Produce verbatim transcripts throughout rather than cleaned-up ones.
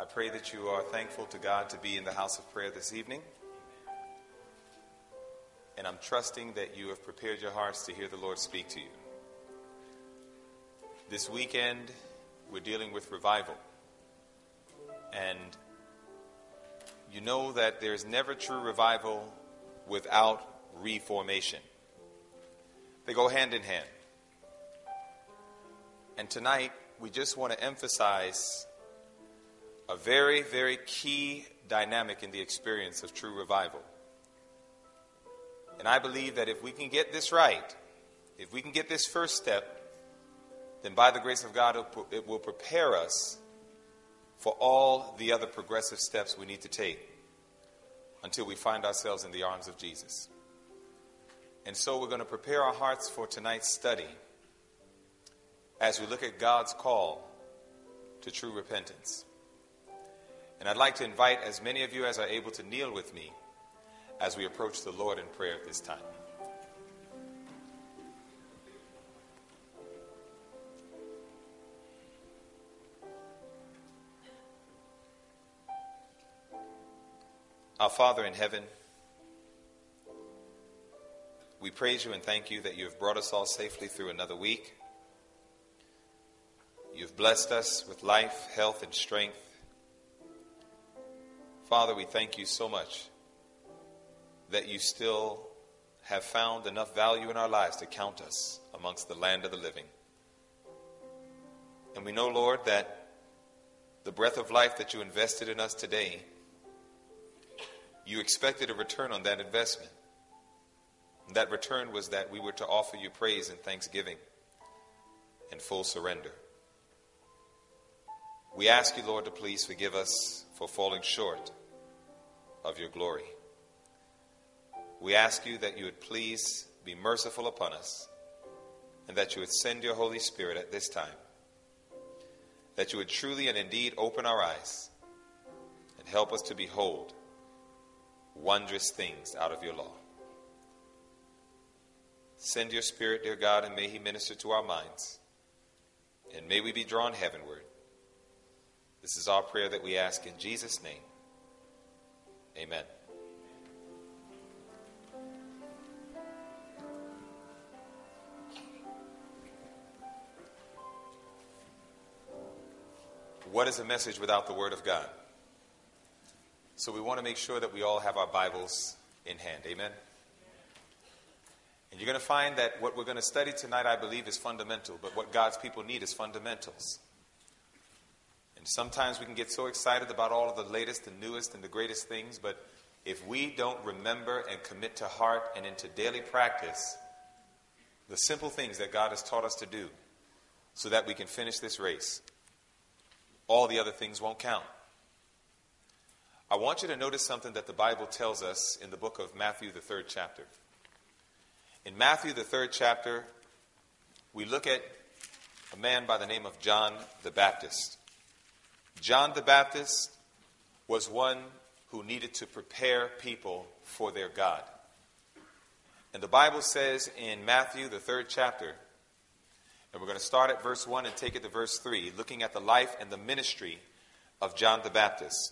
pray that you are thankful to God to be in the house of prayer this evening. And I'm trusting that you have prepared your hearts to hear the Lord speak to you. This weekend, we're dealing with revival. And you know that there's never true revival without reformation. They go hand in hand. And tonight, we just want to emphasize a very, very key dynamic in the experience of true revival. And I believe that if we can get this right, if we can get this first step, then by the grace of God, it will prepare us for all the other progressive steps we need to take until we find ourselves in the arms of Jesus. And so we're going to prepare our hearts for tonight's study as we look at God's call to true repentance. And I'd like to invite as many of you as are able to kneel with me as we approach the Lord in prayer at this time. Our Father in heaven, we praise you and thank you that you have brought us all safely through another week. You've blessed us with life, health, and strength. Father, we thank you so much that you still have found enough value in our lives to count us amongst the land of the living. And we know, Lord, that the breath of life that you invested in us today, you expected a return on that investment. And that return was that we were to offer you praise and thanksgiving and full surrender. We ask you, Lord, to please forgive us for falling short of your glory. We ask you that you would please be merciful upon us and that you would send your Holy Spirit at this time, that you would truly and indeed open our eyes and help us to behold wondrous things out of your law. Send your Spirit, dear God, and may he minister to our minds, and may we be drawn heavenward. This is our prayer that we ask in Jesus' name. Amen. What is a message without the Word of God? So we want to make sure that we all have our Bibles in hand. Amen? And you're going to find that what we're going to study tonight, I believe, is fundamental. But what God's people need is fundamentals. And sometimes we can get so excited about all of the latest and newest and the greatest things. But if we don't remember and commit to heart and into daily practice the simple things that God has taught us to do so that we can finish this race, all the other things won't count. I want you to notice something that the Bible tells us in the book of Matthew, the third chapter. In Matthew, the third chapter, we look at a man by the name of John the Baptist. John the Baptist was one who needed to prepare people for their God. And the Bible says in Matthew, the third chapter, and we're going to start at verse one and take it to verse three, looking at the life and the ministry of John the Baptist.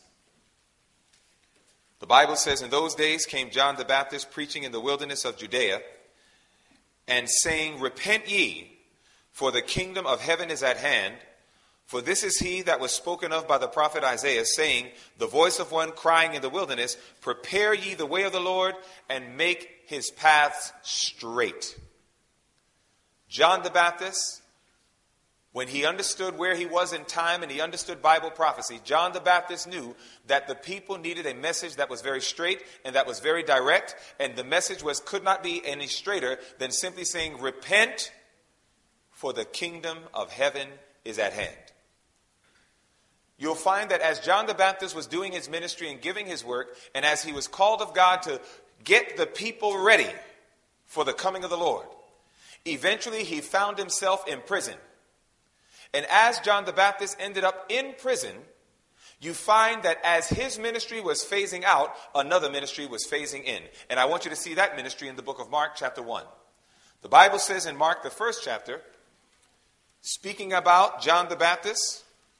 The Bible says, in those days came John the Baptist preaching in the wilderness of Judea and saying, repent ye, for the kingdom of heaven is at hand. For this is he that was spoken of by the prophet Isaiah, saying, the voice of one crying in the wilderness, prepare ye the way of the Lord, and make his paths straight. John the Baptist, when he understood where he was in time and he understood Bible prophecy, John the Baptist knew that the people needed a message that was very straight and that was very direct. And the message was could not be any straighter than simply saying, repent, for the kingdom of heaven is at hand. You'll find that as John the Baptist was doing his ministry and giving his work, and as he was called of God to get the people ready for the coming of the Lord, eventually he found himself in prison. And as John the Baptist ended up in prison, you find that as his ministry was phasing out, another ministry was phasing in. And I want you to see that ministry in the book of Mark chapter one. The Bible says in Mark, the first chapter, speaking about John the Baptist,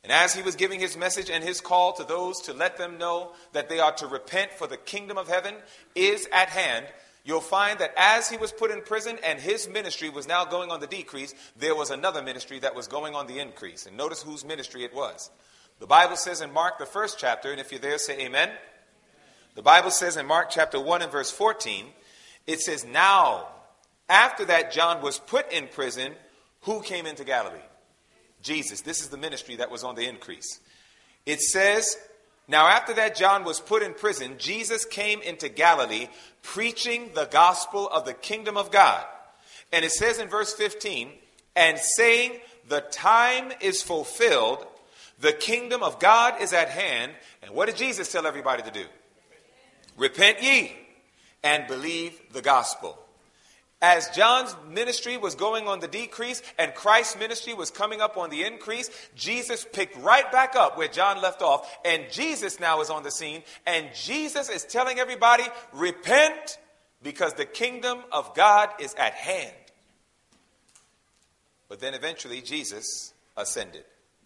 And as he was giving his message and his call to those to let them know that they are to repent, for the kingdom of heaven is at hand, you'll find that as he was put in prison and his ministry was now going on the decrease, there was another ministry that was going on the increase. And notice whose ministry it was. The Bible says in Mark, the first chapter, and if you're there, say amen. The Bible says in Mark chapter one and verse fourteen, it says, now, after that John was put in prison, who came into Galilee? Jesus. This is the ministry that was on the increase. It says, now after that John was put in prison, Jesus came into Galilee preaching the gospel of the kingdom of God. And it says in verse fifteen, and saying, the time is fulfilled, the kingdom of God is at hand. And what did Jesus tell everybody to do? Repent ye and believe the gospel. As John's ministry was going on the decrease and Christ's ministry was coming up on the increase, Jesus picked right back up where John left off. And Jesus now is on the scene. And Jesus is telling everybody, repent, because the kingdom of God is at hand. But then eventually Jesus ascended.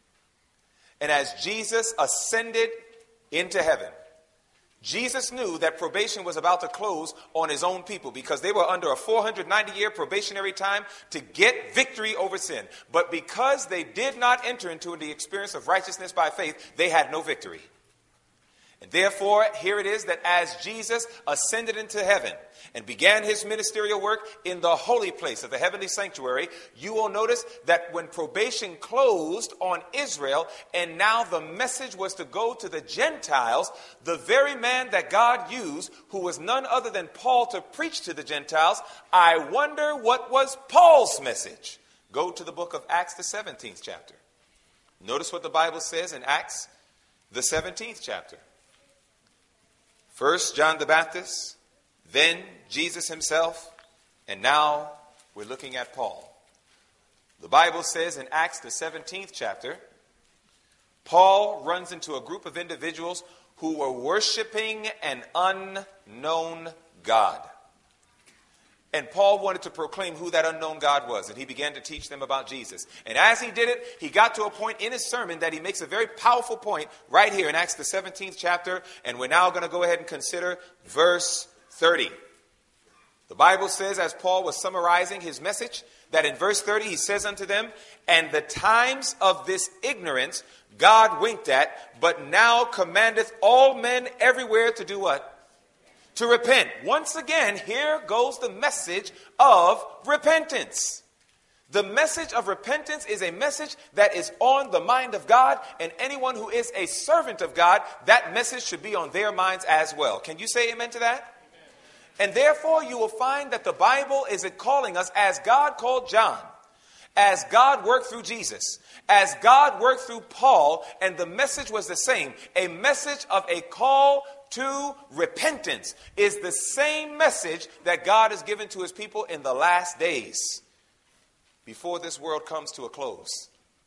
And as Jesus ascended into heaven, Jesus knew that probation was about to close on his own people because they were under a four hundred ninety year probationary time to get victory over sin. But because they did not enter into the experience of righteousness by faith, they had no victory. And therefore, here it is that as Jesus ascended into heaven and began his ministerial work in the holy place of the heavenly sanctuary, you will notice that when probation closed on Israel and now the message was to go to the Gentiles, the very man that God used, who was none other than Paul, to preach to the Gentiles, I wonder what was Paul's message. Go to the book of Acts, the seventeenth chapter. Notice what the Bible says in Acts, the seventeenth chapter. First John the Baptist, then Jesus himself, and now we're looking at Paul. The Bible says in Acts the seventeenth chapter, Paul runs into a group of individuals who were worshiping an unknown God. And Paul wanted to proclaim who that unknown God was, and he began to teach them about Jesus. And as he did it, he got to a point in his sermon that he makes a very powerful point right here in Acts the seventeenth chapter, and we're now going to go ahead and consider verse thirty. The Bible says, as Paul was summarizing his message, that in verse thirty he says unto them, and the times of this ignorance God winked at, but now commandeth all men everywhere to do what? To repent. Once again, here goes the message of repentance. The message of repentance is a message that is on the mind of God, and anyone who is a servant of God, that message should be on their minds as well. Can you say amen to that? Amen. And therefore, you will find that the Bible is calling us, as God called John, as God worked through Jesus, as God worked through Paul, and the message was the same, a message of a call to repentance is the same message that God has given to his people in the last days before this world comes to a close.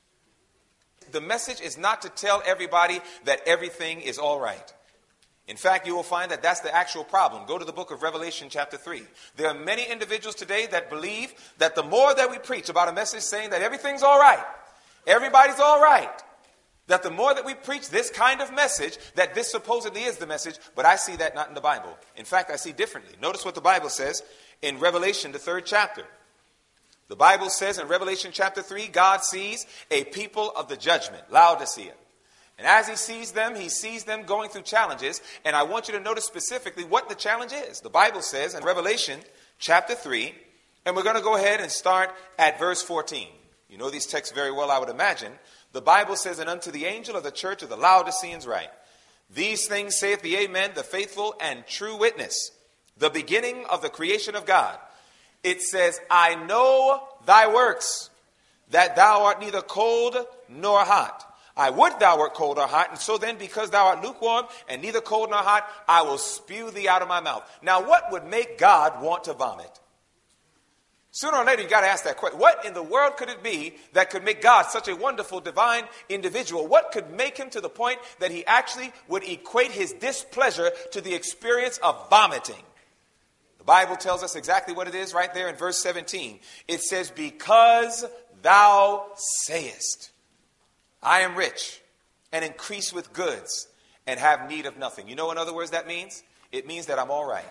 The message is not to tell everybody that everything is all right. In fact, you will find that that's the actual problem. Go to the book of Revelation chapter three. There are many individuals today that believe that the more that we preach about a message saying that everything's all right, everybody's all right, that the more that we preach this kind of message, that this supposedly is the message, but I see that not in the Bible. In fact, I see differently. Notice what the Bible says in Revelation, the third chapter. The Bible says in Revelation chapter three, God sees a people of the judgment, Laodicea. And as he sees them, he sees them going through challenges. And I want you to notice specifically what the challenge is. The Bible says in Revelation chapter three, and we're going to go ahead and start at verse fourteen. You know these texts very well, I would imagine. The Bible says, and unto the angel of the church of the Laodiceans write, these things saith the Amen, the faithful and true witness, the beginning of the creation of God. It says, I know thy works, that thou art neither cold nor hot. I would thou wert cold or hot, and so then, because thou art lukewarm and neither cold nor hot, I will spew thee out of my mouth. Now, what would make God want to vomit? Sooner or later, you got to ask that question. What in the world could it be that could make God such a wonderful, divine individual? What could make him to the point that he actually would equate his displeasure to the experience of vomiting? The Bible tells us exactly what it is right there in verse seventeen. It says, because thou sayest, I am rich, and increase with goods and have need of nothing. You know, in other words, that means? It means that I'm all right.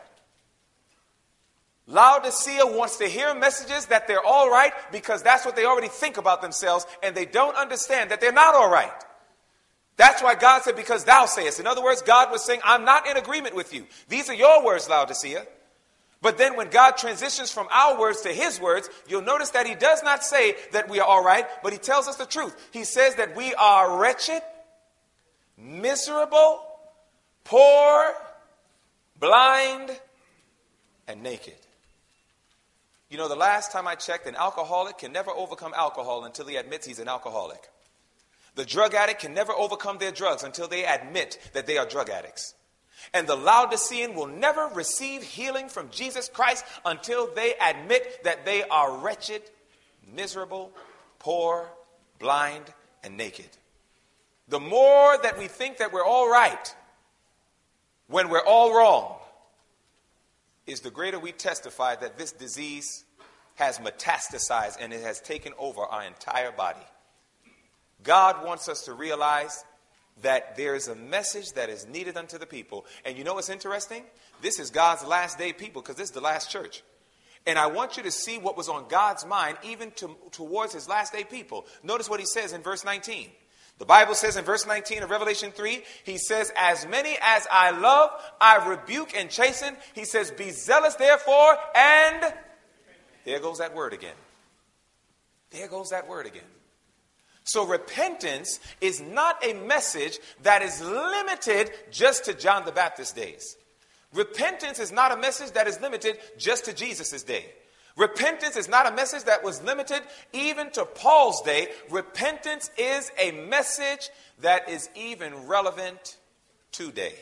Laodicea wants to hear messages that they're all right because that's what they already think about themselves, and they don't understand that they're not all right. That's why God said, because thou sayest. In other words, God was saying, I'm not in agreement with you. These are your words, Laodicea. But then when God transitions from our words to his words, you'll notice that he does not say that we are all right, but he tells us the truth. He says that we are wretched, miserable, poor, blind, and naked. You know, the last time I checked, an alcoholic can never overcome alcohol until he admits he's an alcoholic. The drug addict can never overcome their drugs until they admit that they are drug addicts. And the Laodicean will never receive healing from Jesus Christ until they admit that they are wretched, miserable, poor, blind, and naked. The more that we think that we're all right when we're all wrong is the greater we testify that this disease has metastasized and it has taken over our entire body. God wants us to realize that there is a message that is needed unto the people. And you know what's interesting? This is God's last day people, because this is the last church. And I want you to see what was on God's mind even to, towards his last day people. Notice what he says in verse nineteen. The Bible says in verse nineteen of Revelation three, he says, as many as I love, I rebuke and chasten. He says, be zealous therefore, and there goes that word again. There goes that word again. So repentance is not a message that is limited just to John the Baptist's days. Repentance is not a message that is limited just to Jesus' day. Repentance is not a message that was limited even to Paul's day. Repentance is a message that is even relevant today.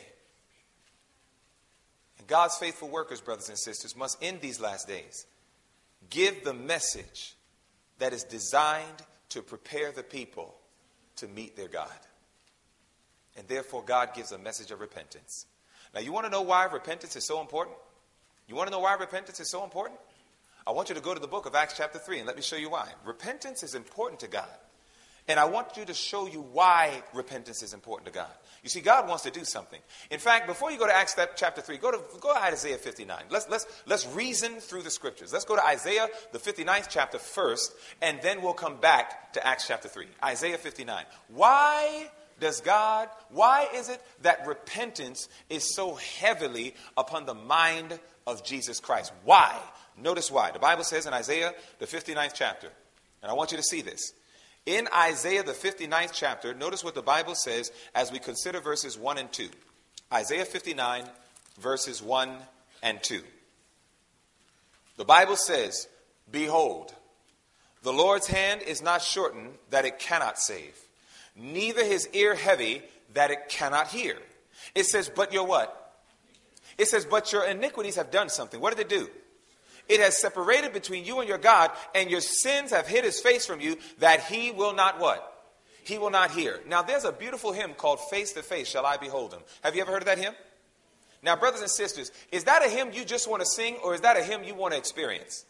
And God's faithful workers, brothers and sisters, must in these last days give the message that is designed to prepare the people to meet their God. And therefore, God gives a message of repentance. Now, you want to know why repentance is so important? You want to know why repentance is so important? I want you to go to the book of Acts chapter three, and let me show you why. Repentance is important to God. And I want you to show you why repentance is important to God. You see, God wants to do something. In fact, before you go to Acts chapter three, go to, go to Isaiah fifty-nine. Let's, let's, let's reason through the scriptures. Let's go to Isaiah, the fifty-ninth chapter first, and then we'll come back to Acts chapter three. Isaiah fifty-nine. Why does God, why is it that repentance is so heavily upon the mind of Jesus Christ? Why? Notice why. The Bible says in Isaiah, the fifty-ninth chapter, and I want you to see this. In Isaiah, the fifty-ninth chapter, notice what the Bible says as we consider verses one and two. Isaiah fifty-nine, verses one and two. The Bible says, behold, the Lord's hand is not shortened that it cannot save, neither his ear heavy that it cannot hear. It says, but your what? It says, but your iniquities have done something. What did they do? It has separated between you and your God, and your sins have hid his face from you, that he will not what? He will not hear. Now, there's a beautiful hymn called Face to Face Shall I Behold Him. Have you ever heard of that hymn? Now, brothers and sisters, is that a hymn you just want to sing, or is that a hymn you want to experience?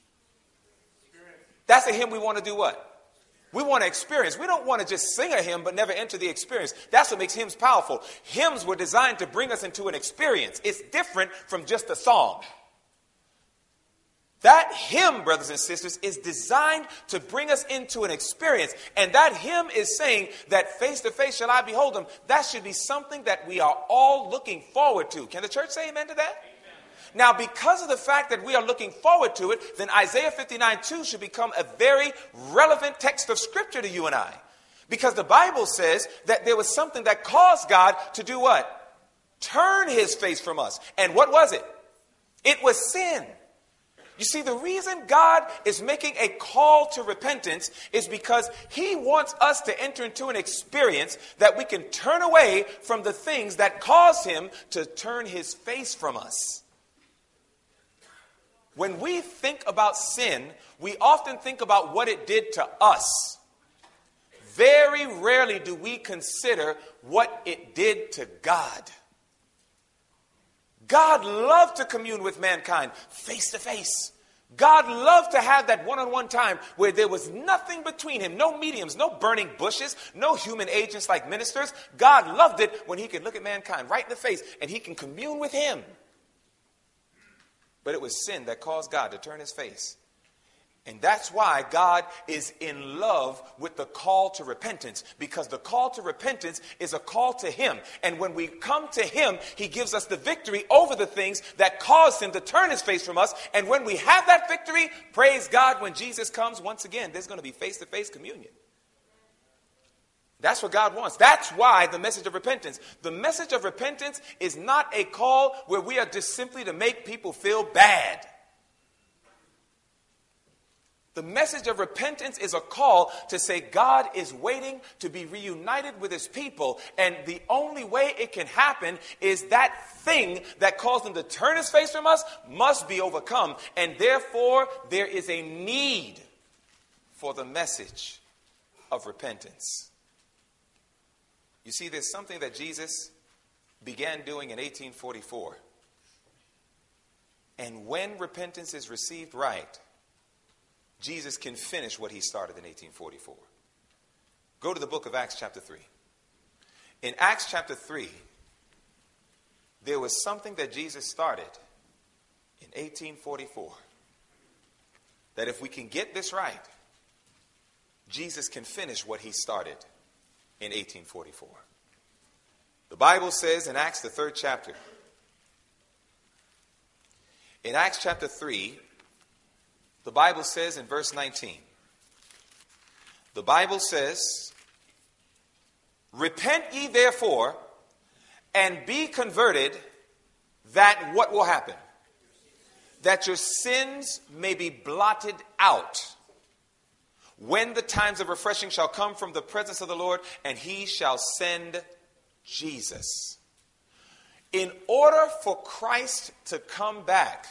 That's a hymn we want to do what? We want to experience. We don't want to just sing a hymn but never enter the experience. That's what makes hymns powerful. Hymns were designed to bring us into an experience. It's different from just a song. That hymn, brothers and sisters, is designed to bring us into an experience. And that hymn is saying that face to face shall I behold him. That should be something that we are all looking forward to. Can the church say amen to that? Amen. Now, because of the fact that we are looking forward to it, then Isaiah fifty-nine two should become a very relevant text of scripture to you and I. Because the Bible says that there was something that caused God to do what? Turn his face from us. And what was it? It was sin. You see, the reason God is making a call to repentance is because he wants us to enter into an experience that we can turn away from the things that caused him to turn his face from us. When we think about sin, we often think about what it did to us. Very rarely do we consider what it did to God. God loved to commune with mankind face to face. God loved to have that one-on-one time where there was nothing between him, no mediums, no burning bushes, no human agents like ministers. God loved it when he could look at mankind right in the face and he can commune with him. But it was sin that caused God to turn his face. And that's why God is in love with the call to repentance, because the call to repentance is a call to him. And when we come to him, he gives us the victory over the things that caused him to turn his face from us. And when we have that victory, praise God, when Jesus comes, once again, there's going to be face-to-face communion. That's what God wants. That's why the message of repentance. The message of repentance is not a call where we are just simply to make people feel bad. The message of repentance is a call to say God is waiting to be reunited with his people. And the only way it can happen is that thing that caused him to turn his face from us must be overcome. And therefore, there is a need for the message of repentance. You see, there's something that Jesus began doing in eighteen forty-four. And when repentance is received right, Jesus can finish what he started in eighteen forty-four. Go to the book of Acts chapter three. In Acts chapter three, there was something that Jesus started in eighteen forty-four. That if we can get this right, Jesus can finish what he started in eighteen forty-four. The Bible says in Acts, the third chapter, in Acts chapter three, the Bible says in verse nineteen, the Bible says, repent ye therefore and be converted, that what will happen? That your sins may be blotted out, when the times of refreshing shall come from the presence of the Lord, and he shall send Jesus. In order for Christ to come back,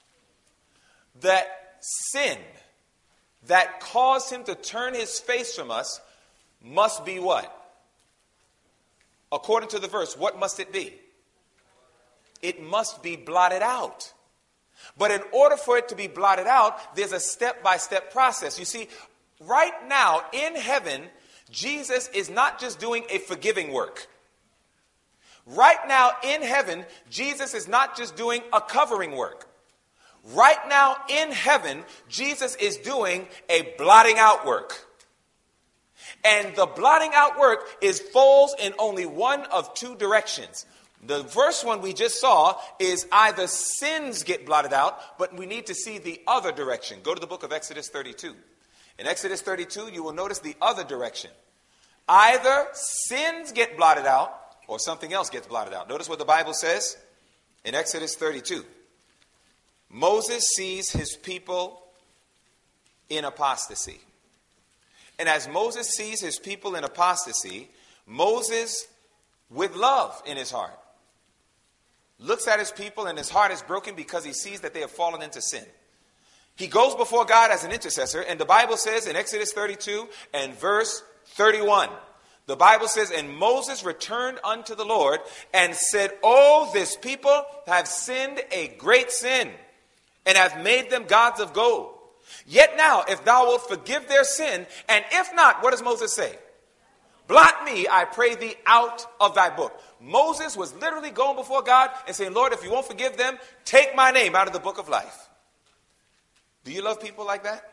that sin that caused him to turn his face from us must be what? According to the verse, what must it be? It must be blotted out. But in order for it to be blotted out, there's a step-by-step process. You see, right now in heaven, Jesus is not just doing a forgiving work. Right now in heaven, Jesus is not just doing a covering work. Right now in heaven, Jesus is doing a blotting out work. And the blotting out work is falls in only one of two directions. The first one we just saw is either sins get blotted out, but we need to see the other direction. Go to the book of Exodus thirty-two. In Exodus thirty-two, you will notice the other direction. Either sins get blotted out or something else gets blotted out. Notice what the Bible says in Exodus thirty-two. Moses sees his people in apostasy. And as Moses sees his people in apostasy, Moses, with love in his heart, looks at his people and his heart is broken because he sees that they have fallen into sin. He goes before God as an intercessor, and the Bible says in Exodus thirty-two and verse thirty-one, the Bible says, and Moses returned unto the Lord and said, oh, this people have sinned a great sin, and have made them gods of gold. Yet now, if thou wilt forgive their sin, and if not, what does Moses say? Blot me, I pray thee, out of thy book. Moses was literally going before God and saying, Lord, if you won't forgive them, take my name out of the book of life. Do you love people like that?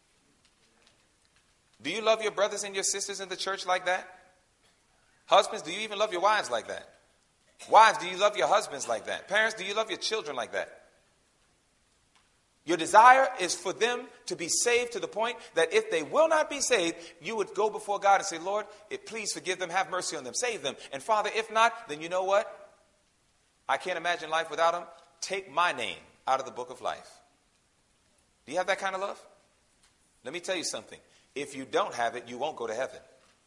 Do you love your brothers and your sisters in the church like that? Husbands, do you even love your wives like that? Wives, do you love your husbands like that? Parents, do you love your children like that? Your desire is for them to be saved to the point that if they will not be saved, you would go before God and say, Lord, it, please forgive them, have mercy on them, save them. And Father, if not, then you know what? I can't imagine life without them. Take my name out of the book of life. Do you have that kind of love? Let me tell you something. If you don't have it, you won't go to heaven.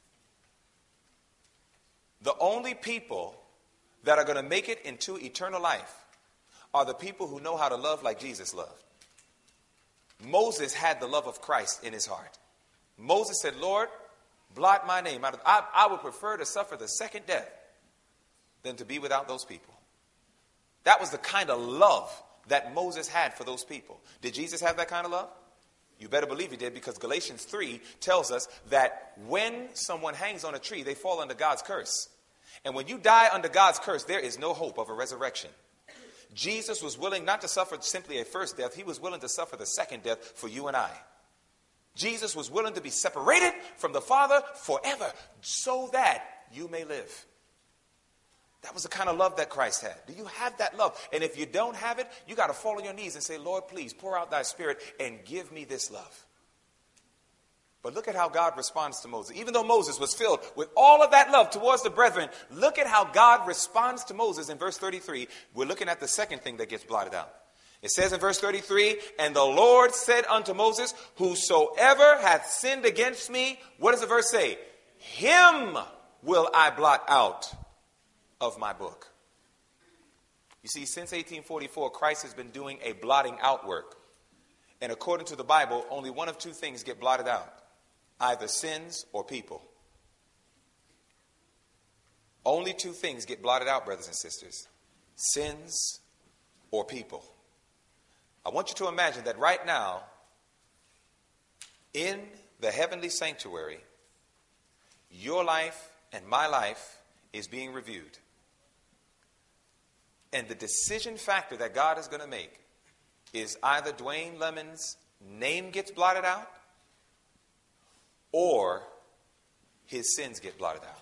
The only people that are going to make it into eternal life are the people who know how to love like Jesus loved. Moses had the love of Christ in his heart. Moses said, Lord, blot my name out of, I, I would prefer to suffer the second death than to be without those people. That was the kind of love that Moses had for those people. Did Jesus have that kind of love? You better believe he did, because Galatians three tells us that when someone hangs on a tree, they fall under God's curse. And when you die under God's curse, there is no hope of a resurrection. Jesus was willing not to suffer simply a first death. He was willing to suffer the second death for you and I. Jesus was willing to be separated from the Father forever so that you may live. That was the kind of love that Christ had. Do you have that love? And if you don't have it, you got to fall on your knees and say, Lord, please pour out thy Spirit and give me this love. But look at how God responds to Moses. Even though Moses was filled with all of that love towards the brethren, look at how God responds to Moses in verse thirty-three. We're looking at the second thing that gets blotted out. It says in verse thirty-three, and the Lord said unto Moses, whosoever hath sinned against me, what does the verse say? Him will I blot out of my book. You see, since eighteen forty-four, Christ has been doing a blotting out work. And according to the Bible, only one of two things get blotted out. Either sins or people. Only two things get blotted out, brothers and sisters. Sins or people. I want you to imagine that right now, in the heavenly sanctuary, your life and my life is being reviewed. And the decision factor that God is going to make is either Dwayne Lemon's name gets blotted out or his sins get blotted out.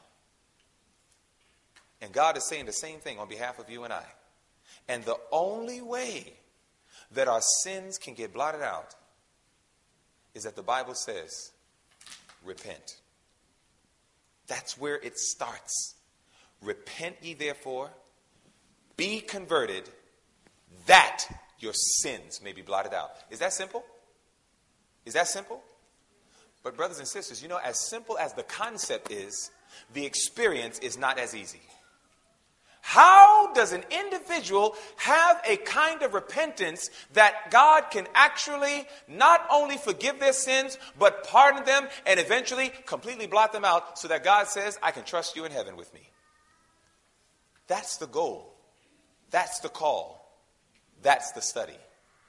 And God is saying the same thing on behalf of you and I. And the only way that our sins can get blotted out is that the Bible says, repent. That's where it starts. Repent ye therefore, be converted, that your sins may be blotted out. Is that simple? Is that simple? But brothers and sisters, you know, as simple as the concept is, the experience is not as easy. How does an individual have a kind of repentance that God can actually not only forgive their sins, but pardon them and eventually completely blot them out so that God says, I can trust you in heaven with me? That's the goal. That's the call. That's the study.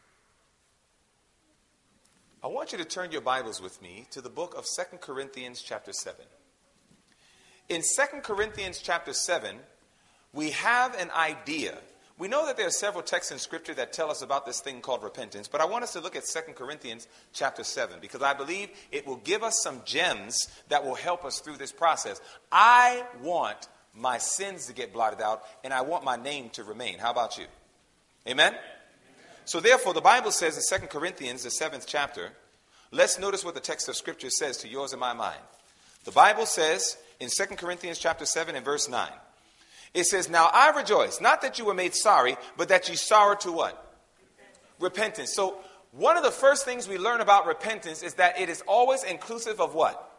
I want you to turn your Bibles with me to the book of Second Corinthians chapter seven. In Second Corinthians chapter seven, we have an idea. We know that there are several texts in Scripture that tell us about this thing called repentance, but I want us to look at Second Corinthians chapter seven because I believe it will give us some gems that will help us through this process. I want my sins to get blotted out, and I want my name to remain. How about you? Amen? So therefore, the Bible says in Second Corinthians, the seventh chapter, let's notice what the text of Scripture says to yours and my mind. The Bible says in Second Corinthians chapter seven and verse nine, it says, now I rejoice, not that you were made sorry, but that you sorrowed to what? Repentance. So one of the first things we learn about repentance is that it is always inclusive of what?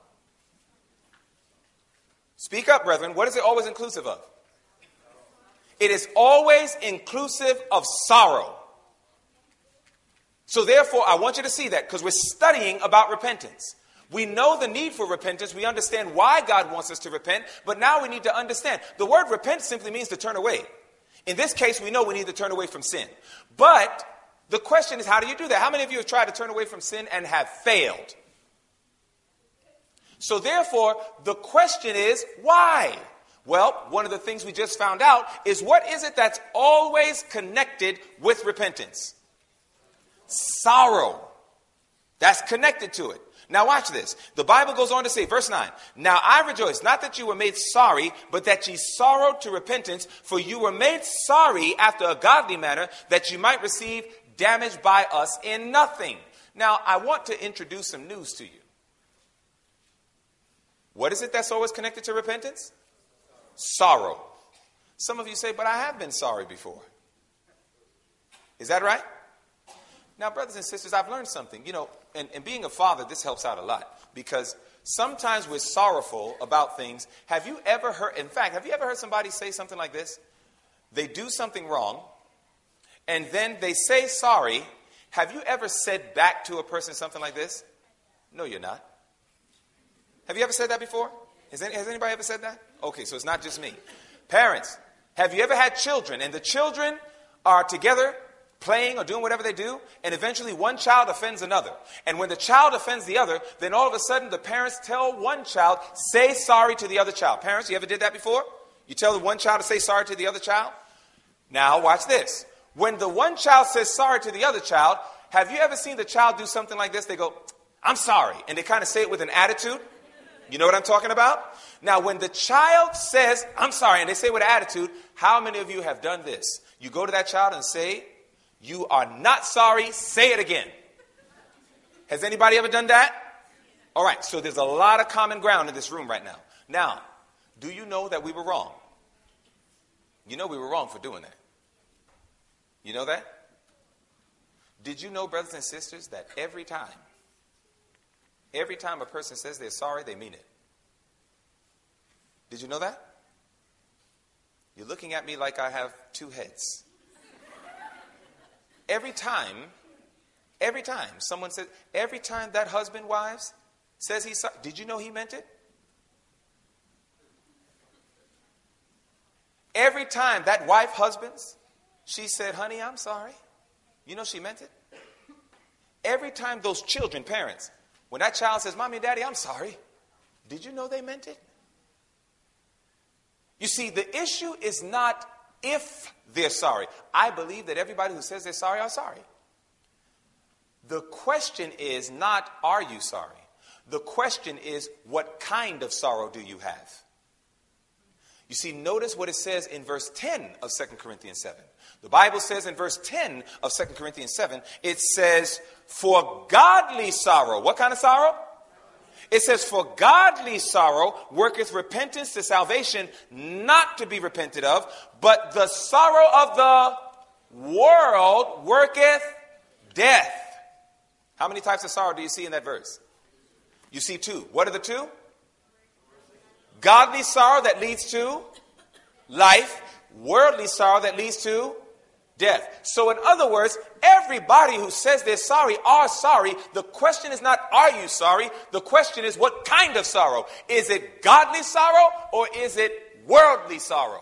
Speak up, brethren. What is it always inclusive of? It is always inclusive of sorrow. So therefore, I want you to see that because we're studying about repentance. We know the need for repentance. We understand why God wants us to repent. But now we need to understand. The word repent simply means to turn away. In this case, we know we need to turn away from sin. But the question is, how do you do that? How many of you have tried to turn away from sin and have failed? So therefore, the question is, why? Well, one of the things we just found out is what is it that's always connected with repentance? Sorrow. That's connected to it. Now watch this. The Bible goes on to say, verse nine, now I rejoice, not that you were made sorry, but that ye sorrowed to repentance, for you were made sorry after a godly manner, that you might receive damage by us in nothing. Now, I want to introduce some news to you. What is it that's always connected to repentance? Sorrow. Some of you say, but I have been sorry before. Is that right? Now, brothers and sisters, I've learned something. You know, and, and being a father, this helps out a lot. Because sometimes we're sorrowful about things. Have you ever heard, in fact, have you ever heard somebody say something like this? They do something wrong, and then they say sorry. Have you ever said back to a person something like this? No, you're not. Have you ever said that before? Has, any, has anybody ever said that? Okay, so it's not just me. Parents, have you ever had children, and the children are together, playing or doing whatever they do, and eventually one child offends another. And when the child offends the other, then all of a sudden the parents tell one child, say sorry to the other child. Parents, you ever did that before? You tell the one child to say sorry to the other child? Now watch this. When the one child says sorry to the other child, have you ever seen the child do something like this? They go, I'm sorry. And they kind of say it with an attitude. You know what I'm talking about? Now, when the child says, I'm sorry, and they say it with an attitude, how many of you have done this? You go to that child and say, you are not sorry, say it again. Has anybody ever done that? All right, so there's a lot of common ground in this room right now. Now, do you know that we were wrong? You know we were wrong for doing that. You know that? Did you know, brothers and sisters, that every time, every time a person says they're sorry, they mean it? Did you know that? You're looking at me like I have two heads. Every time, every time someone says, every time that husband, wives, says he's sorry, did you know he meant it? Every time that wife, husbands, she said, honey, I'm sorry. You know she meant it? Every time those children, parents, when that child says, mommy and daddy, I'm sorry, did you know they meant it? You see, the issue is not if they're sorry. I believe that everybody who says they're sorry are sorry. The question is not, are you sorry? The question is, what kind of sorrow do you have? You see, notice what it says in verse ten of Second Corinthians seven. The Bible says in verse ten of Second Corinthians seven, it says, for godly sorrow. What kind of sorrow? It says, for godly sorrow worketh repentance to salvation, not to be repented of, but the sorrow of the world worketh death. How many types of sorrow do you see in that verse? You see two. What are the two? Godly sorrow that leads to life, worldly sorrow that leads to death. So in other words, everybody who says they're sorry are sorry. The question is not, are you sorry? The question is, what kind of sorrow? Is it godly sorrow or is it worldly sorrow?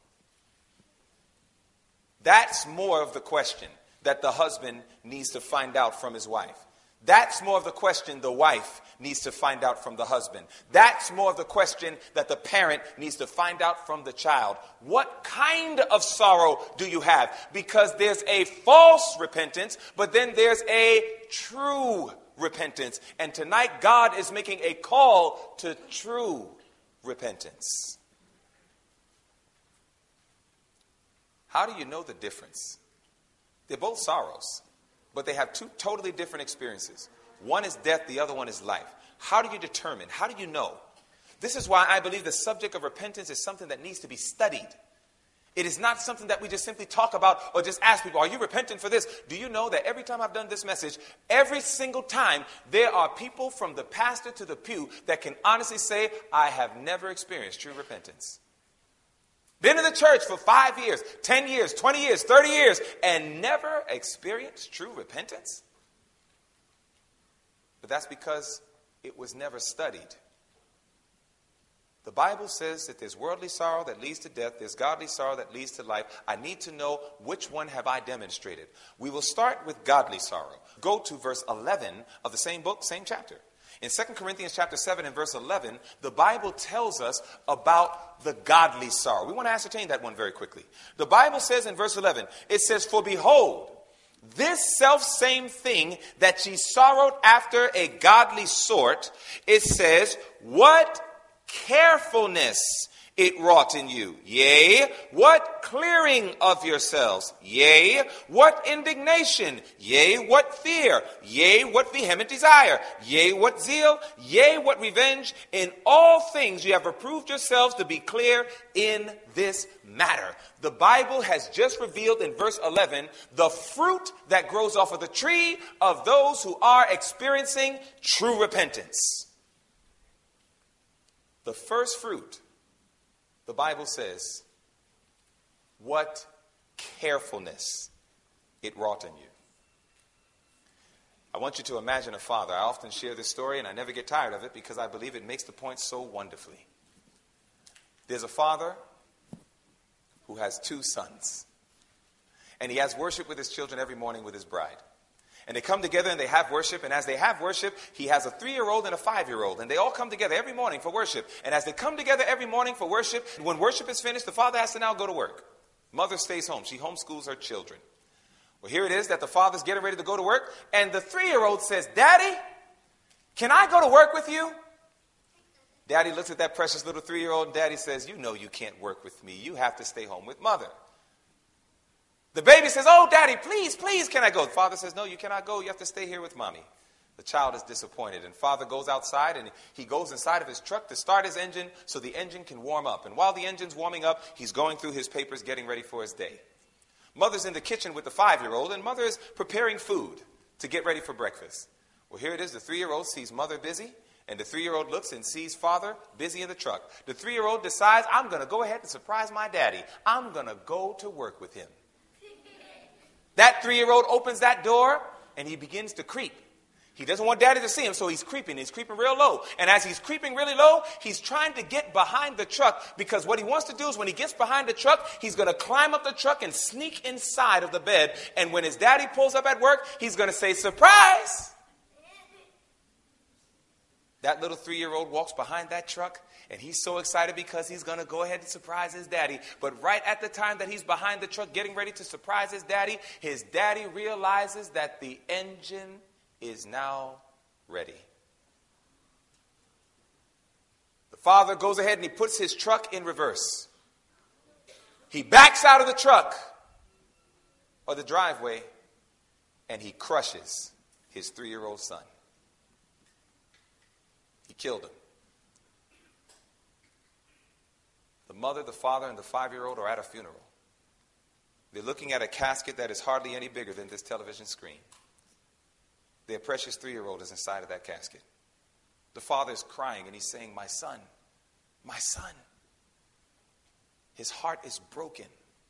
That's more of the question that the husband needs to find out from his wife. That's more of the question the wife needs to find out from the husband. That's more of the question that the parent needs to find out from the child. What kind of sorrow do you have? Because there's a false repentance, but then there's a true repentance. And tonight God is making a call to true repentance. How do you know the difference? They're both sorrows, but they have two totally different experiences. One is death, the other one is life. How do you determine? How do you know? This is why I believe the subject of repentance is something that needs to be studied. It is not something that we just simply talk about or just ask people, are you repentant for this? Do you know that every time I've done this message, every single time, there are people from the pastor to the pew that can honestly say, I have never experienced true repentance. Been in the church for five years, ten years, twenty years, thirty years, and never experienced true repentance? But that's because it was never studied. The Bible says that there's worldly sorrow that leads to death. There's godly sorrow that leads to life. I need to know which one have I demonstrated. We will start with godly sorrow. Go to verse eleven of the same book, same chapter. In Second Corinthians chapter seven and verse eleven, the Bible tells us about the godly sorrow. We want to ascertain that one very quickly. The Bible says in verse eleven, it says, for behold, this selfsame thing that ye sorrowed after a godly sort, it says, what carefulness it wrought in you. Yea, what clearing of yourselves. Yea, what indignation. Yea, what fear. Yea, what vehement desire. Yea, what zeal. Yea, what revenge. In all things you have reproved yourselves to be clear in this matter. The Bible has just revealed in verse eleven the fruit that grows off of the tree of those who are experiencing true repentance. The first fruit, the Bible says, what carefulness it wrought in you. I want you to imagine a father. I often share this story and I never get tired of it because I believe it makes the point so wonderfully. There's a father who has two sons. And he has worship with his children every morning with his bride. And they come together and they have worship. And as they have worship, he has a three-year-old and a five-year-old. And they all come together every morning for worship. And as they come together every morning for worship, when worship is finished, the father has to now go to work. Mother stays home. She homeschools her children. Well, here it is that the father's getting ready to go to work. And the three-year-old says, Daddy, can I go to work with you? Daddy looks at that precious little three-year-old. And Daddy says, you know you can't work with me. You have to stay home with Mother. The baby says, oh, Daddy, please, please, can I go? The father says, no, you cannot go. You have to stay here with Mommy. The child is disappointed. And father goes outside and he goes inside of his truck to start his engine so the engine can warm up. And while the engine's warming up, he's going through his papers, getting ready for his day. Mother's in the kitchen with the five-year-old, and Mother is preparing food to get ready for breakfast. Well, here it is. The three-year-old sees Mother busy, and the three-year-old looks and sees Father busy in the truck. The three-year-old decides, I'm going to go ahead and surprise my daddy. I'm going to go to work with him. That three-year-old opens that door, and he begins to creep. He doesn't want Daddy to see him, so he's creeping. He's creeping real low. And as he's creeping really low, he's trying to get behind the truck, because what he wants to do is when he gets behind the truck, he's going to climb up the truck and sneak inside of the bed. And when his daddy pulls up at work, he's going to say, surprise! That little three-year-old walks behind that truck, and he's so excited because he's going to go ahead and surprise his daddy. But right at the time that he's behind the truck getting ready to surprise his daddy, his daddy realizes that the engine is now ready. The father goes ahead and he puts his truck in reverse. He backs out of the truck or the driveway, and he crushes his three-year-old son. He killed him. The mother, the father, and the five-year-old are at a funeral. They're looking at a casket that is hardly any bigger than this television screen. Their precious three-year-old is inside of that casket. The father is crying and he's saying, my son, my son. His heart is broken.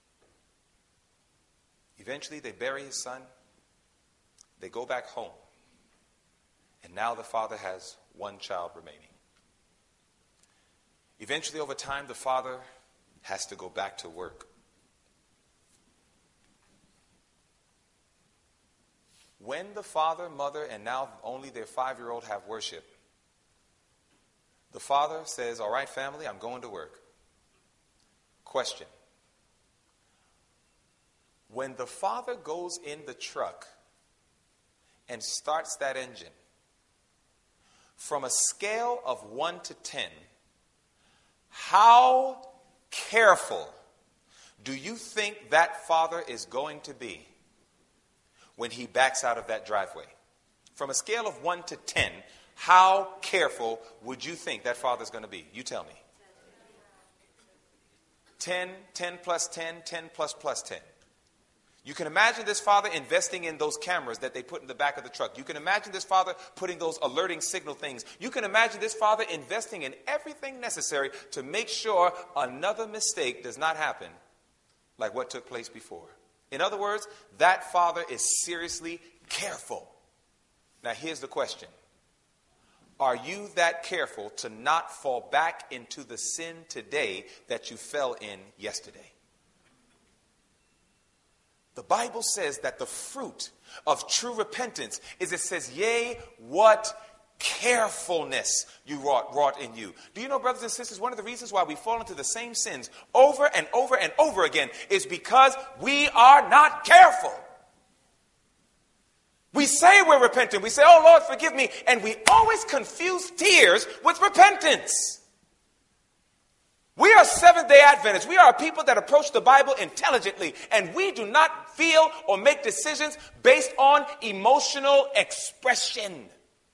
Eventually they bury his son. They go back home. And now the father has one child remaining. Eventually, over time, the father has to go back to work. When the father, mother, and now only their five-year-old have worship, the father says, all right, family, I'm going to work. Question. When the father goes in the truck and starts that engine, from a scale of one to ten, how careful do you think that father is going to be when he backs out of that driveway? From a scale of one to ten, how careful would you think that father's going to be? You tell me. ten, ten plus ten, ten plus plus ten. You can imagine this father investing in those cameras that they put in the back of the truck. You can imagine this father putting those alerting signal things. You can imagine this father investing in everything necessary to make sure another mistake does not happen like what took place before. In other words, that father is seriously careful. Now here's the question. Are you that careful to not fall back into the sin today that you fell in yesterday? The Bible says that the fruit of true repentance is, it says, yea, what carefulness you wrought, wrought in you. Do you know, brothers and sisters, one of the reasons why we fall into the same sins over and over and over again is because we are not careful. We say we're repentant. We say, oh, Lord, forgive me. And we always confuse tears with repentance. We are Seventh-day Adventists. We are a people that approach the Bible intelligently, and we do not feel or make decisions based on emotional expression.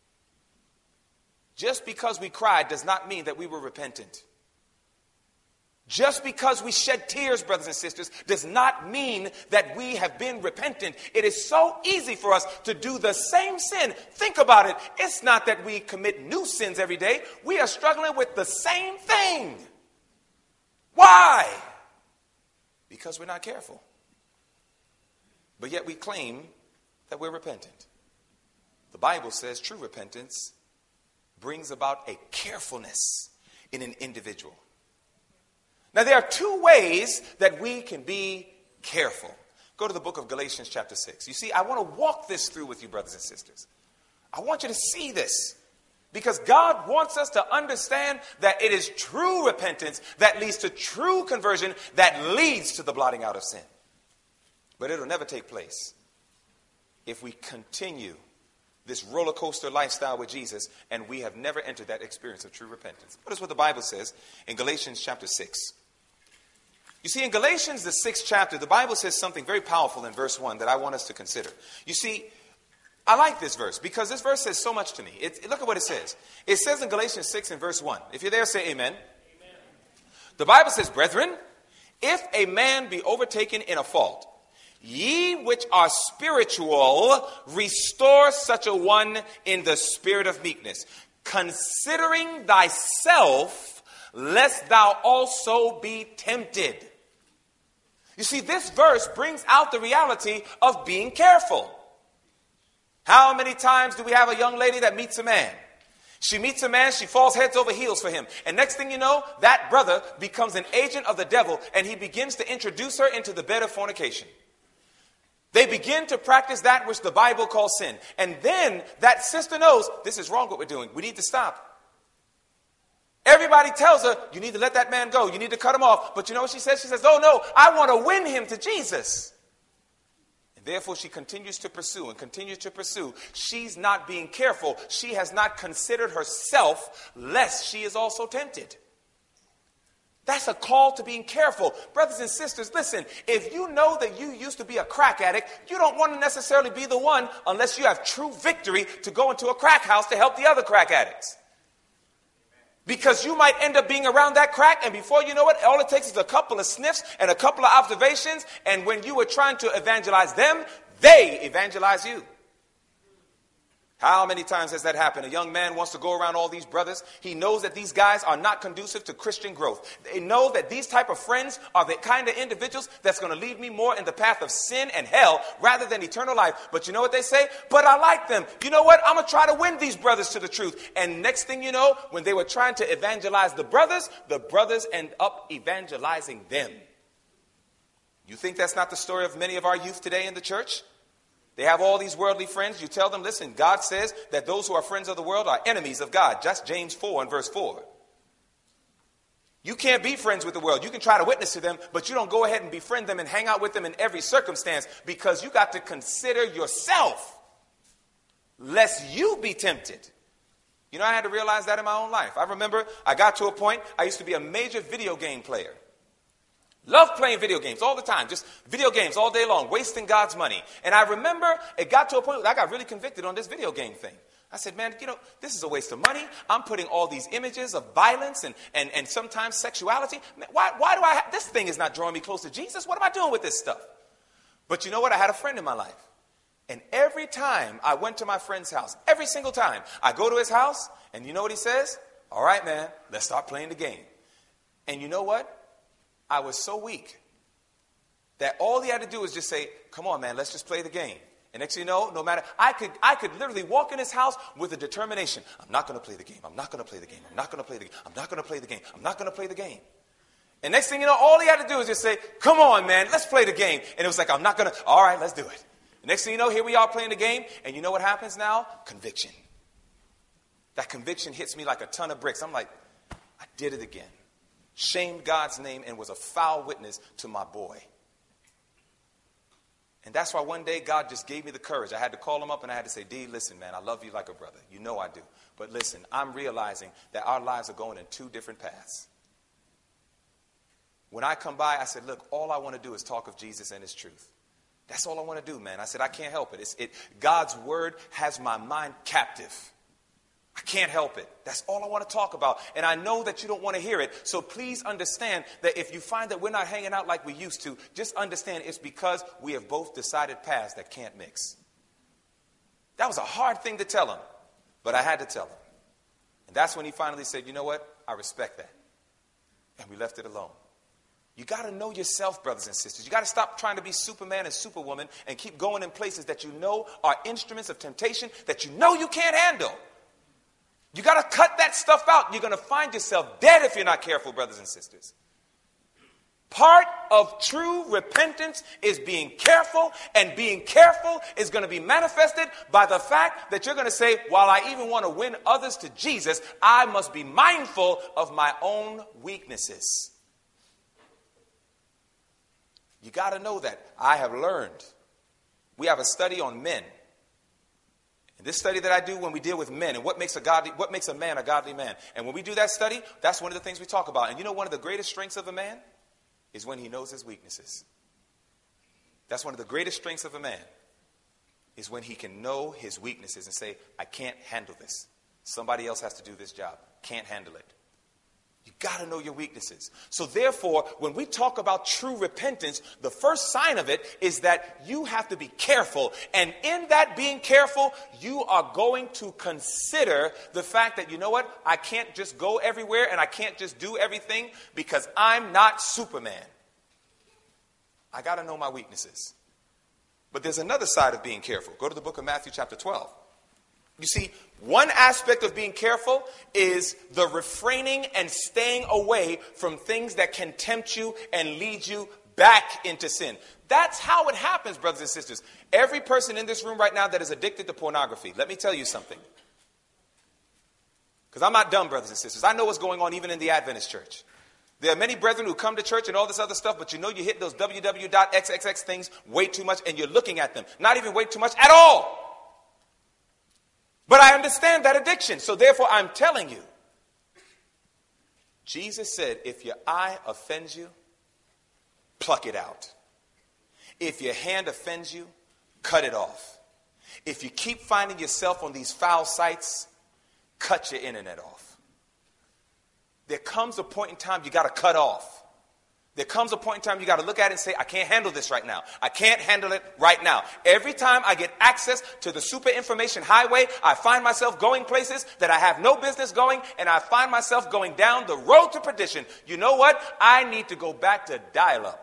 Just because we cried does not mean that we were repentant. Just because we shed tears, brothers and sisters, does not mean that we have been repentant. It is so easy for us to do the same sin. Think about it. It's not that we commit new sins every day. We are struggling with the same thing. Why? Because we're not careful. But yet we claim that we're repentant. The Bible says true repentance brings about a carefulness in an individual. Now there are two ways that we can be careful. Go to the book of Galatians chapter six. You see, I want to walk this through with you, brothers and sisters. I want you to see this. Because God wants us to understand that it is true repentance that leads to true conversion that leads to the blotting out of sin. But it'll never take place if we continue this roller coaster lifestyle with Jesus and we have never entered that experience of true repentance. Notice what the Bible says in Galatians chapter six. You see, in Galatians, the sixth chapter, the Bible says something very powerful in verse one that I want us to consider. You see, I like this verse because this verse says so much to me. It, look at what it says. It says in Galatians six and verse one. If you're there, say amen. Amen. The Bible says, brethren, if a man be overtaken in a fault, ye which are spiritual, restore such a one in the spirit of meekness, considering thyself, lest thou also be tempted. You see, this verse brings out the reality of being careful. How many times do we have a young lady that meets a man? She meets a man, she falls heads over heels for him. And next thing you know, that brother becomes an agent of the devil and he begins to introduce her into the bed of fornication. They begin to practice that which the Bible calls sin. And then that sister knows this is wrong what we're doing. We need to stop. Everybody tells her, you need to let that man go. You need to cut him off. But you know what she says? She says, oh no, I want to win him to Jesus. And therefore she continues to pursue and continues to pursue. She's not being careful. She has not considered herself, lest she is also tempted. That's a call to being careful. Brothers and sisters, listen, if you know that you used to be a crack addict, you don't want to necessarily be the one unless you have true victory to go into a crack house to help the other crack addicts. Because you might end up being around that crack, and before you know it, all it takes is a couple of sniffs and a couple of observations, and when you were trying to evangelize them, they evangelize you. How many times has that happened? A young man wants to go around all these brothers. He knows that these guys are not conducive to Christian growth. They know that these type of friends are the kind of individuals that's going to lead me more in the path of sin and hell rather than eternal life. But you know what they say? But I like them. You know what? I'm going to try to win these brothers to the truth. And next thing you know, when they were trying to evangelize the brothers, the brothers end up evangelizing them. You think that's not the story of many of our youth today in the church? They have all these worldly friends. You tell them, listen, God says that those who are friends of the world are enemies of God. Just James four and verse four. You can't be friends with the world. You can try to witness to them, but you don't go ahead and befriend them and hang out with them in every circumstance because you got to consider yourself, lest you be tempted. You know, I had to realize that in my own life. I remember I got to a point, I used to be a major video game player. Love playing video games all the time, just video games all day long, wasting God's money. And I remember it got to a point where I got really convicted on this video game thing. I said, man, you know, this is a waste of money. I'm putting all these images of violence and, and, and sometimes sexuality. Man, why, why do I have, this thing is not drawing me close to Jesus. What am I doing with this stuff? But you know what? I had a friend in my life. And every time I went to my friend's house, every single time I go to his house and you know what he says? All right, man, let's start playing the game. And you know what? I was so weak that all he had to do was just say, come on, man, let's just play the game. And next thing you know, no matter, I could I could literally walk in his house with a determination. I'm not going to play the game. I'm not going to play the game. I'm not going to play the game. I'm not going to play the game. I'm not going to play the game. And next thing you know, all he had to do was just say, come on, man, let's play the game. And it was like, I'm not going to, all right, let's do it. And next thing you know, here we are playing the game. And you know what happens now? Conviction. That conviction hits me like a ton of bricks. I'm like, I did it again. Shamed God's name and was a foul witness to my boy. And that's why one day God just gave me the courage. I had to call him up and I had to say, D, listen, man, I love you like a brother. You know I do. But listen, I'm realizing that our lives are going in two different paths. When I come by, I said, look, all I want to do is talk of Jesus and his truth. That's all I want to do, man. I said, I can't help it. It's, it God's word has my mind captive. I can't help it. That's all I want to talk about. And I know that you don't want to hear it. So please understand that if you find that we're not hanging out like we used to, just understand it's because we have both decided paths that can't mix. That was a hard thing to tell him, but I had to tell him. And that's when he finally said, you know what? I respect that. And we left it alone. You got to know yourself, brothers and sisters. You got to stop trying to be Superman and Superwoman and keep going in places that you know are instruments of temptation that you know you can't handle. You got to cut that stuff out. You're going to find yourself dead if you're not careful, brothers and sisters. part of true repentance is being careful, and being careful is going to be manifested by the fact that you're going to say, while I even want to win others to Jesus, I must be mindful of my own weaknesses. You got to know that. I have learned. We have a study on men. And this study that I do when we deal with men and what makes a godly, what makes a man a godly man. And when we do that study, that's one of the things we talk about. And you know, one of the greatest strengths of a man is when he knows his weaknesses. That's one of the greatest strengths of a man, is when he can know his weaknesses and say, I can't handle this. Somebody else has to do this job. Can't handle it. You got to know your weaknesses. So therefore, when we talk about true repentance, the first sign of it is that you have to be careful. And in that being careful, you are going to consider the fact that, you know what, I can't just go everywhere and I can't just do everything because I'm not Superman. I got to know my weaknesses. But there's another side of being careful. Go to the book of Matthew chapter twelve. You see, one aspect of being careful is the refraining and staying away from things that can tempt you and lead you back into sin. That's how it happens, brothers and sisters. Every person in this room right now that is addicted to pornography, let me tell you something. Because I'm not dumb, brothers and sisters. I know what's going on even in the Adventist church. There are many brethren who come to church and all this other stuff, but you know you hit those w w w dot x x x things way too much and you're looking at them. Not even way too much at all. But I understand that addiction. So therefore, I'm telling you, Jesus said, if your eye offends you, pluck it out. If your hand offends you, cut it off. If you keep finding yourself on these foul sites, cut your internet off. There comes a point in time you got to cut off. There comes a point in time you got to look at it and say, I can't handle this right now. I can't handle it right now. Every time I get access to the super information highway, I find myself going places that I have no business going, and I find myself going down the road to perdition. You know what? I need to go back to dial-up.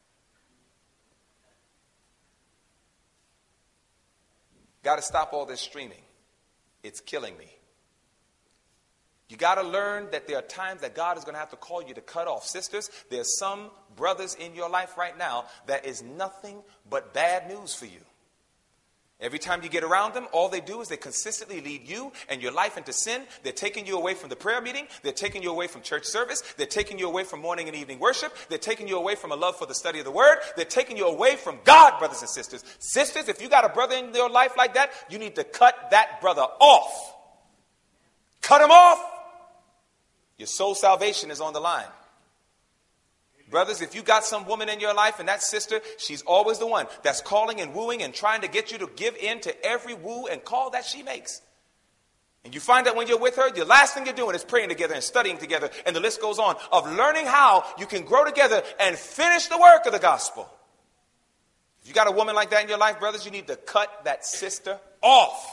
Got to stop all this streaming. It's killing me. You got to learn that there are times that God is going to have to call you to cut off. Sisters, there's some brothers in your life right now that is nothing but bad news for you. Every time you get around them, all they do is they consistently lead you and your life into sin. They're taking you away from the prayer meeting. They're taking you away from church service. They're taking you away from morning and evening worship. They're taking you away from a love for the study of the word. They're taking you away from God, brothers and sisters. Sisters, if you got a brother in your life like that, you need to cut that brother off. Cut him off. Your soul salvation is on the line. Brothers, if you got some woman in your life and that sister, she's always the one that's calling and wooing and trying to get you to give in to every woo and call that she makes. And you find that when you're with her, the last thing you're doing is praying together and studying together. And the list goes on of learning how you can grow together and finish the work of the gospel. If you got a woman like that in your life, brothers, you need to cut that sister off.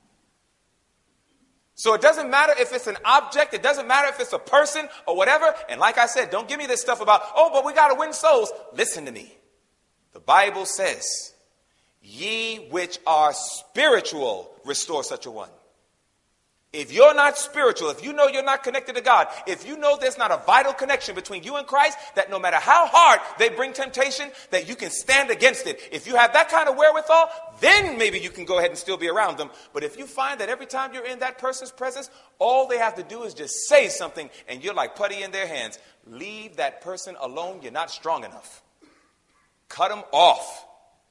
So it doesn't matter if it's an object, it doesn't matter if it's a person or whatever. And like I said, don't give me this stuff about, oh, but we got to win souls. Listen to me. The Bible says, ye which are spiritual, restore such a one. If you're not spiritual, if you know you're not connected to God, if you know there's not a vital connection between you and Christ, that no matter how hard they bring temptation, that you can stand against it. If you have that kind of wherewithal, then maybe you can go ahead and still be around them. But if you find that every time you're in that person's presence, all they have to do is just say something and you're like putty in their hands, leave that person alone. You're not strong enough. Cut them off.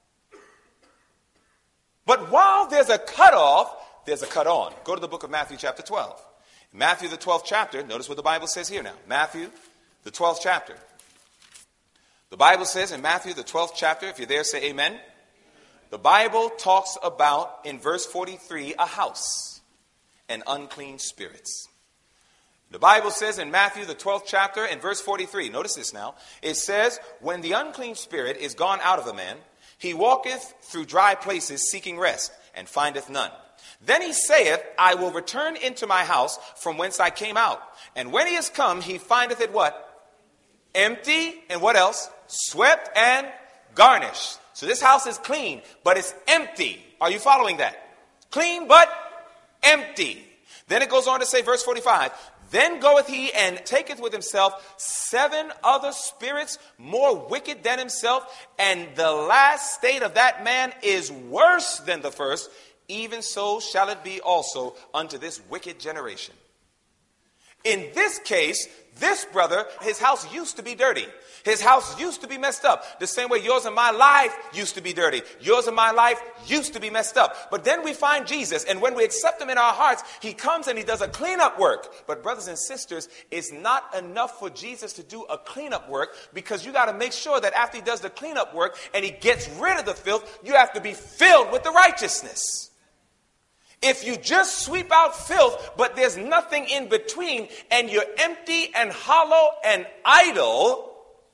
But while there's a cutoff, there's a cut on. Go to the book of Matthew chapter twelve. In Matthew the twelfth chapter, notice what the Bible says here now. Matthew the twelfth chapter. The Bible says in Matthew the twelfth chapter, if you're there, say amen. The Bible talks about, in verse forty-three, a house and unclean spirits. The Bible says in Matthew the twelfth chapter, in verse forty-three, notice this now. It says, when the unclean spirit is gone out of a man, he walketh through dry places seeking rest, and findeth none. Then he saith, I will return into my house from whence I came out. And when he is come, he findeth it what? Empty, and what else? Swept and garnished. So this house is clean, but it's empty. Are you following that? Clean, but empty. Then it goes on to say, verse forty-five, Then goeth he and taketh with himself seven other spirits more wicked than himself, and the last state of that man is worse than the first. Even so shall it be also unto this wicked generation. In this case, this brother, his house used to be dirty. His house used to be messed up. The same way yours and my life used to be dirty. Yours and my life used to be messed up. But then we find Jesus, and when we accept him in our hearts, he comes and he does a cleanup work. But brothers and sisters, it's not enough for Jesus to do a cleanup work, because you got to make sure that after he does the cleanup work and he gets rid of the filth, you have to be filled with the righteousness. If you just sweep out filth, but there's nothing in between, and you're empty and hollow and idle,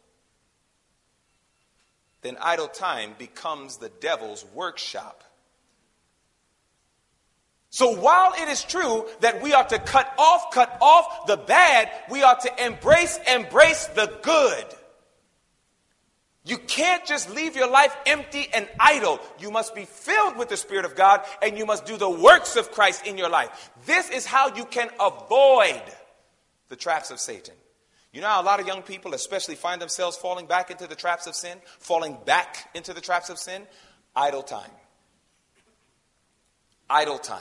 then idle time becomes the devil's workshop. So while it is true that we are to cut off, cut off the bad, we are to embrace, embrace the good. You can't just leave your life empty and idle. You must be filled with the Spirit of God, and you must do the works of Christ in your life. This is how you can avoid the traps of Satan. You know how a lot of young people especially find themselves falling back into the traps of sin? Falling back into the traps of sin? Idle time. Idle time.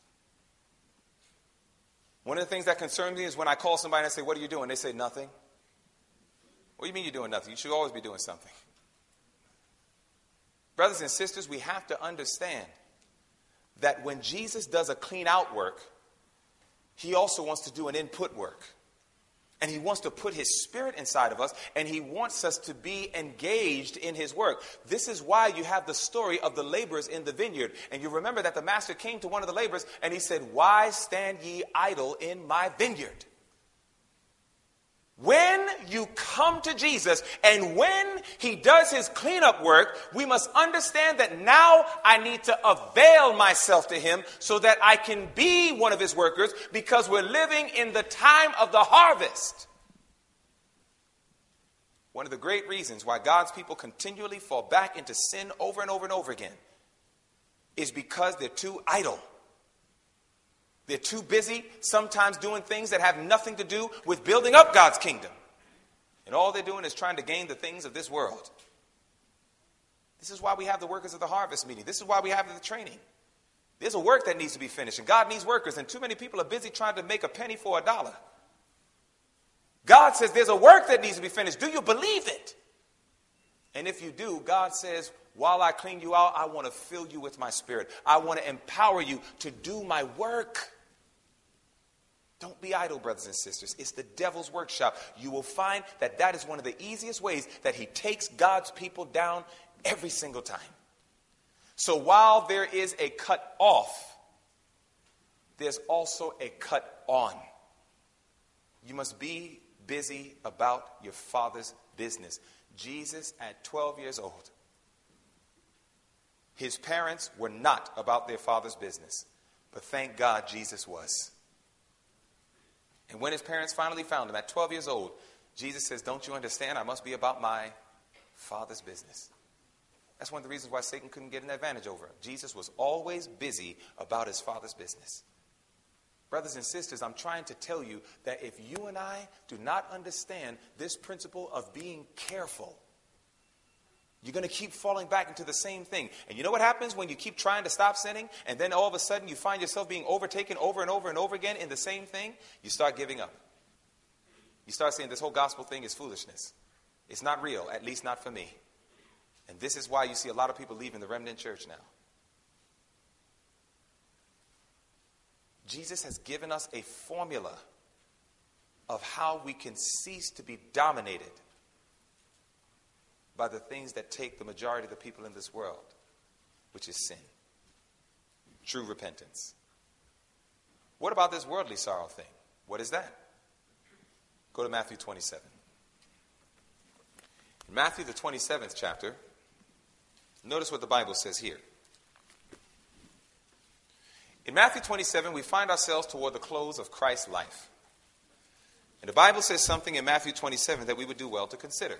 One of the things that concerns me is when I call somebody and I say, "What are you doing?" They say, "Nothing." What do you mean you're doing nothing? You should always be doing something. Brothers and sisters, we have to understand that when Jesus does a clean out work, he also wants to do an input work. And he wants to put his Spirit inside of us, and he wants us to be engaged in his work. This is why you have the story of the laborers in the vineyard. And you remember that the master came to one of the laborers and he said, "Why stand ye idle in my vineyard?" When you come to Jesus and when he does his cleanup work, we must understand that now I need to avail myself to him so that I can be one of his workers, because we're living in the time of the harvest. One of the great reasons why God's people continually fall back into sin over and over and over again is because they're too idle. They're too busy, sometimes doing things that have nothing to do with building up God's kingdom. And all they're doing is trying to gain the things of this world. This is why we have the workers of the harvest meeting. This is why we have the training. There's a work that needs to be finished, and God needs workers, and too many people are busy trying to make a penny for a dollar. God says there's a work that needs to be finished. Do you believe it? And if you do, God says, while I clean you out, I want to fill you with my Spirit. I want to empower you to do my work. Don't be idle, brothers and sisters. It's the devil's workshop. You will find that that is one of the easiest ways that he takes God's people down every single time. So while there is a cut off, there's also a cut on. You must be busy about your Father's business. Jesus, at twelve years old, his parents were not about their Father's business, but thank God Jesus was. And when his parents finally found him at twelve years old, Jesus says, "Don't you understand? I must be about my Father's business." That's one of the reasons why Satan couldn't get an advantage over him. Jesus was always busy about his Father's business. Brothers and sisters, I'm trying to tell you that if you and I do not understand this principle of being careful, you're going to keep falling back into the same thing. And you know what happens when you keep trying to stop sinning, and then all of a sudden you find yourself being overtaken over and over and over again in the same thing? You start giving up. You start saying this whole gospel thing is foolishness. It's not real, at least not for me. And this is why you see a lot of people leaving the remnant church now. Jesus has given us a formula of how we can cease to be dominated by the things that take the majority of the people in this world, which is sin. True repentance. What about this worldly sorrow thing? What is that? Go to Matthew twenty-seven. In Matthew, the twenty-seventh chapter, notice what the Bible says here. In Matthew twenty-seven, we find ourselves toward the close of Christ's life. And the Bible says something in Matthew twenty-seven that we would do well to consider.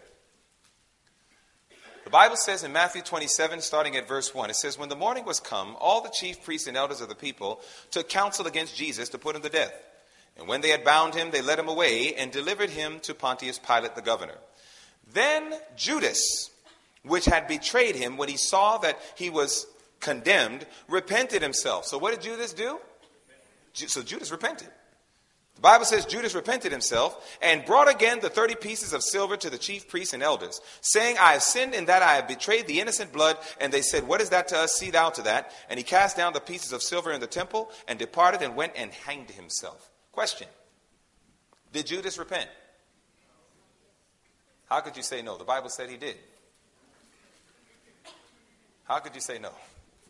The Bible says in Matthew twenty-seven, starting at verse one, it says, "When the morning was come, all the chief priests and elders of the people took counsel against Jesus to put him to death. And when they had bound him, they led him away and delivered him to Pontius Pilate the governor. Then Judas, which had betrayed him, when he saw that he was condemned, repented himself. So what did Judas do? So Judas repented. The Bible says Judas repented himself and brought again the thirty pieces of silver to the chief priests and elders, saying, I have sinned in that I have betrayed the innocent blood. And they said, what is that to us? See thou to that. And he cast down the pieces of silver in the temple and departed and went and hanged himself. Question. Did Judas repent? How could you say no? The Bible said he did. How could you say no?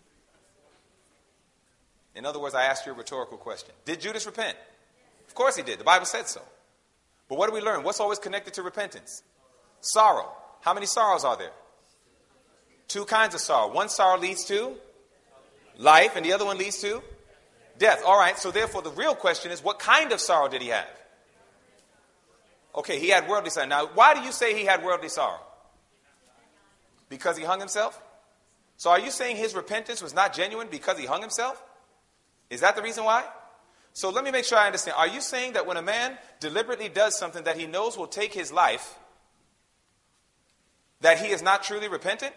In other words, I asked you a rhetorical question. Did Judas repent? Of course he did. The Bible said so. But what do we learn? What's always connected to repentance? Sorrow. How many sorrows are there? Two kinds of sorrow. One sorrow leads to life, and the other one leads to death. All right, so therefore the real question is, what kind of sorrow did he have? Okay, he had worldly sorrow. Now, why do you say he had worldly sorrow? Because he hung himself? So are you saying his repentance was not genuine because he hung himself? Is that the reason why? So let me make sure I understand. Are you saying that when a man deliberately does something that he knows will take his life, that he is not truly repentant?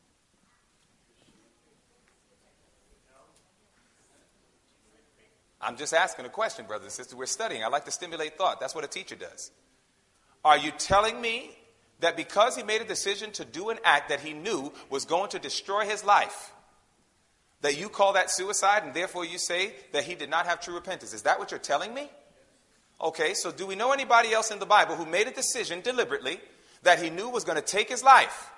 I'm just asking a question, brothers and sisters. We're studying. I like to stimulate thought. That's what a teacher does. Are you telling me that because he made a decision to do an act that he knew was going to destroy his life, that you call that suicide, and therefore you say that he did not have true repentance? Is that what you're telling me? Okay, so do we know anybody else in the Bible who made a decision deliberately that he knew was going to take his life?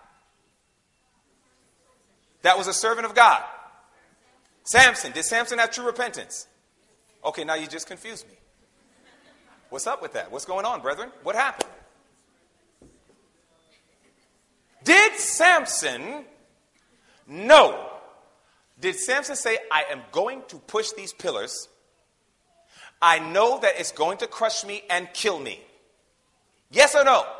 That was a servant of God. Samson. Did Samson have true repentance? Okay, now you just confused me. What's up with that? What's going on, brethren? What happened? Did Samson know? Did Samson say, I am going to push these pillars. I know that it's going to crush me and kill me. Yes or no?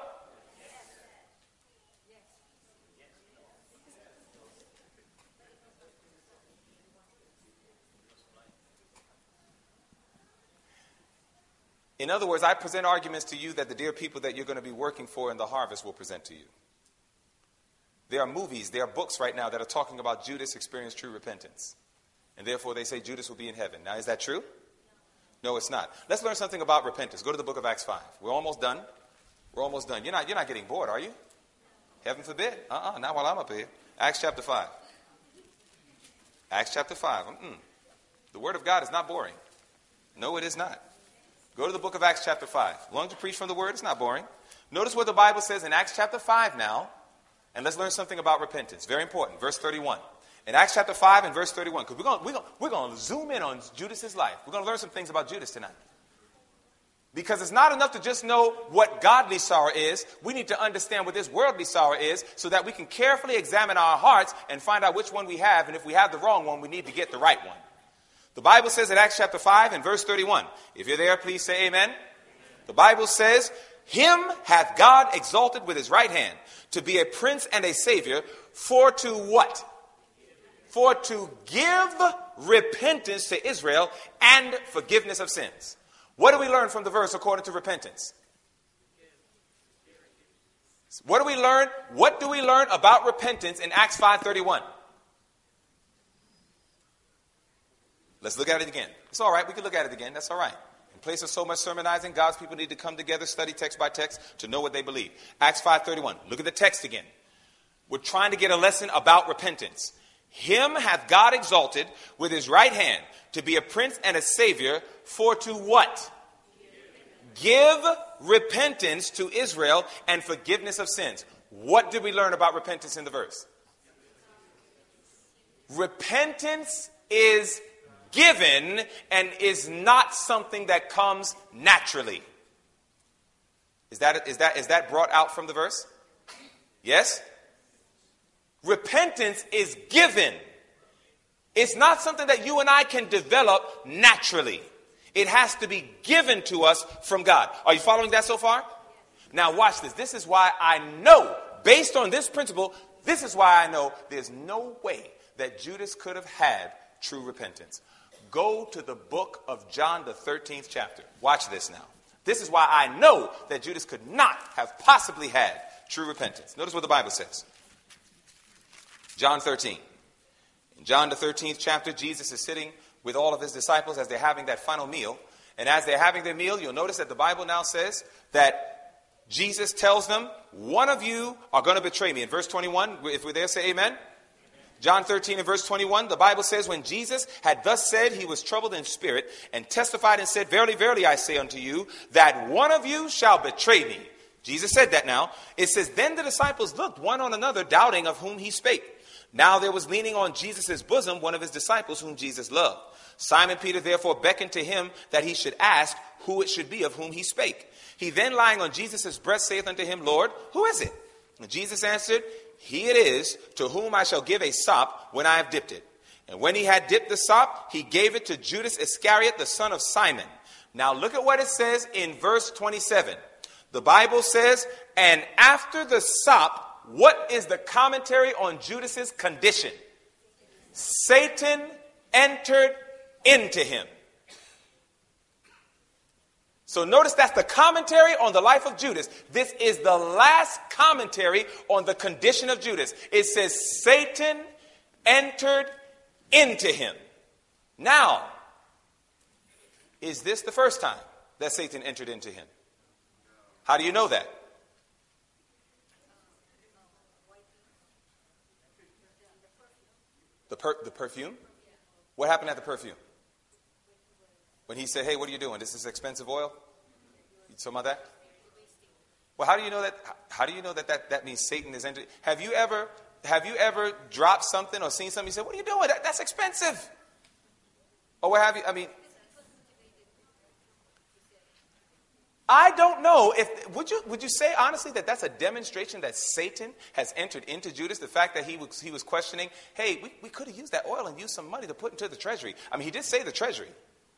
In other words, I present arguments to you that the dear people that you're going to be working for in the harvest will present to you. There are movies, there are books right now that are talking about Judas experienced true repentance. And therefore they say Judas will be in heaven. Now, is that true? No, it's not. Let's learn something about repentance. Go to the book of Acts five. We're almost done. We're almost done. You're not, you're not getting bored, are you? Heaven forbid. Uh-uh, not while I'm up here. Acts chapter five. Acts chapter five. Mm-mm. The word of God is not boring. No, it is not. Go to the book of Acts chapter five. Long to preach from the word, it's not boring. Notice what the Bible says in Acts chapter five now. And let's learn something about repentance. Very important. Verse thirty-one. In Acts chapter five and verse thirty-one. Because we're going we're going we're going to zoom in on Judas's life. We're going to learn some things about Judas tonight. Because it's not enough to just know what godly sorrow is. We need to understand what this worldly sorrow is so that we can carefully examine our hearts and find out which one we have. And if we have the wrong one, we need to get the right one. The Bible says in Acts chapter five and verse thirty-one. If you're there, please say amen. The Bible says, him hath God exalted with his right hand to be a prince and a savior, for to what? For to give repentance to Israel and forgiveness of sins. What do we learn from the verse according to repentance? What do we learn? What do we learn about repentance in Acts five thirty-one? Let's look at it again. It's all right. We can look at it again. That's all right. In place of so much sermonizing, God's people need to come together, study text by text to know what they believe. Acts five thirty-one. Look at the text again. We're trying to get a lesson about repentance. Him hath God exalted with his right hand to be a prince and a savior, for to what? Give repentance to Israel and forgiveness of sins. What did we learn about repentance in the verse? Repentance is given and is not something that comes naturally. Is that, is that, is that brought out from the verse? Yes? Repentance is given. It's not something that you and I can develop naturally. It has to be given to us from God. Are you following that so far? Now watch this. This is why I know, based on this principle, this is why I know there's no way that Judas could have had true repentance. Go to the book of John, the thirteenth chapter. Watch this now. This is why I know that Judas could not have possibly had true repentance. Notice what the Bible says. John thirteen. In John, the thirteenth chapter, Jesus is sitting with all of his disciples as they're having that final meal. And as they're having their meal, you'll notice that the Bible now says that Jesus tells them, one of you are going to betray me. In verse twenty-one, if we're there, say amen. John thirteen and verse twenty-one, the Bible says, when Jesus had thus said, he was troubled in spirit and testified and said, verily, verily, I say unto you, that one of you shall betray me. Jesus said that now. It says, then the disciples looked one on another, doubting of whom he spake. Now there was leaning on Jesus' bosom one of his disciples whom Jesus loved. Simon Peter therefore beckoned to him that he should ask who it should be of whom he spake. He then lying on Jesus' breast saith unto him, Lord, who is it? And Jesus answered, he it is to whom I shall give a sop when I have dipped it. And when he had dipped the sop, he gave it to Judas Iscariot, the son of Simon. Now look at what it says in verse twenty-seven. The Bible says, and after the sop, what is the commentary on Judas's condition? Satan entered into him. So notice that's the commentary on the life of Judas. This is the last commentary on the condition of Judas. It says Satan entered into him. Now, is this the first time that Satan entered into him? How do you know that? The, per- the perfume? What happened at the perfume? When he said, hey, what are you doing? This is expensive oil? You talking about that? Well, how do you know that? How do you know that that, that means Satan is entering? Have you ever, have you ever dropped something or seen something? You said, what are you doing? That, that's expensive. Or what have you? I mean, I don't know if would you would you say honestly that that's a demonstration that Satan has entered into Judas? The fact that he was he was questioning, hey, we, we could have used that oil and used some money to put into the treasury. I mean, he did say the treasury.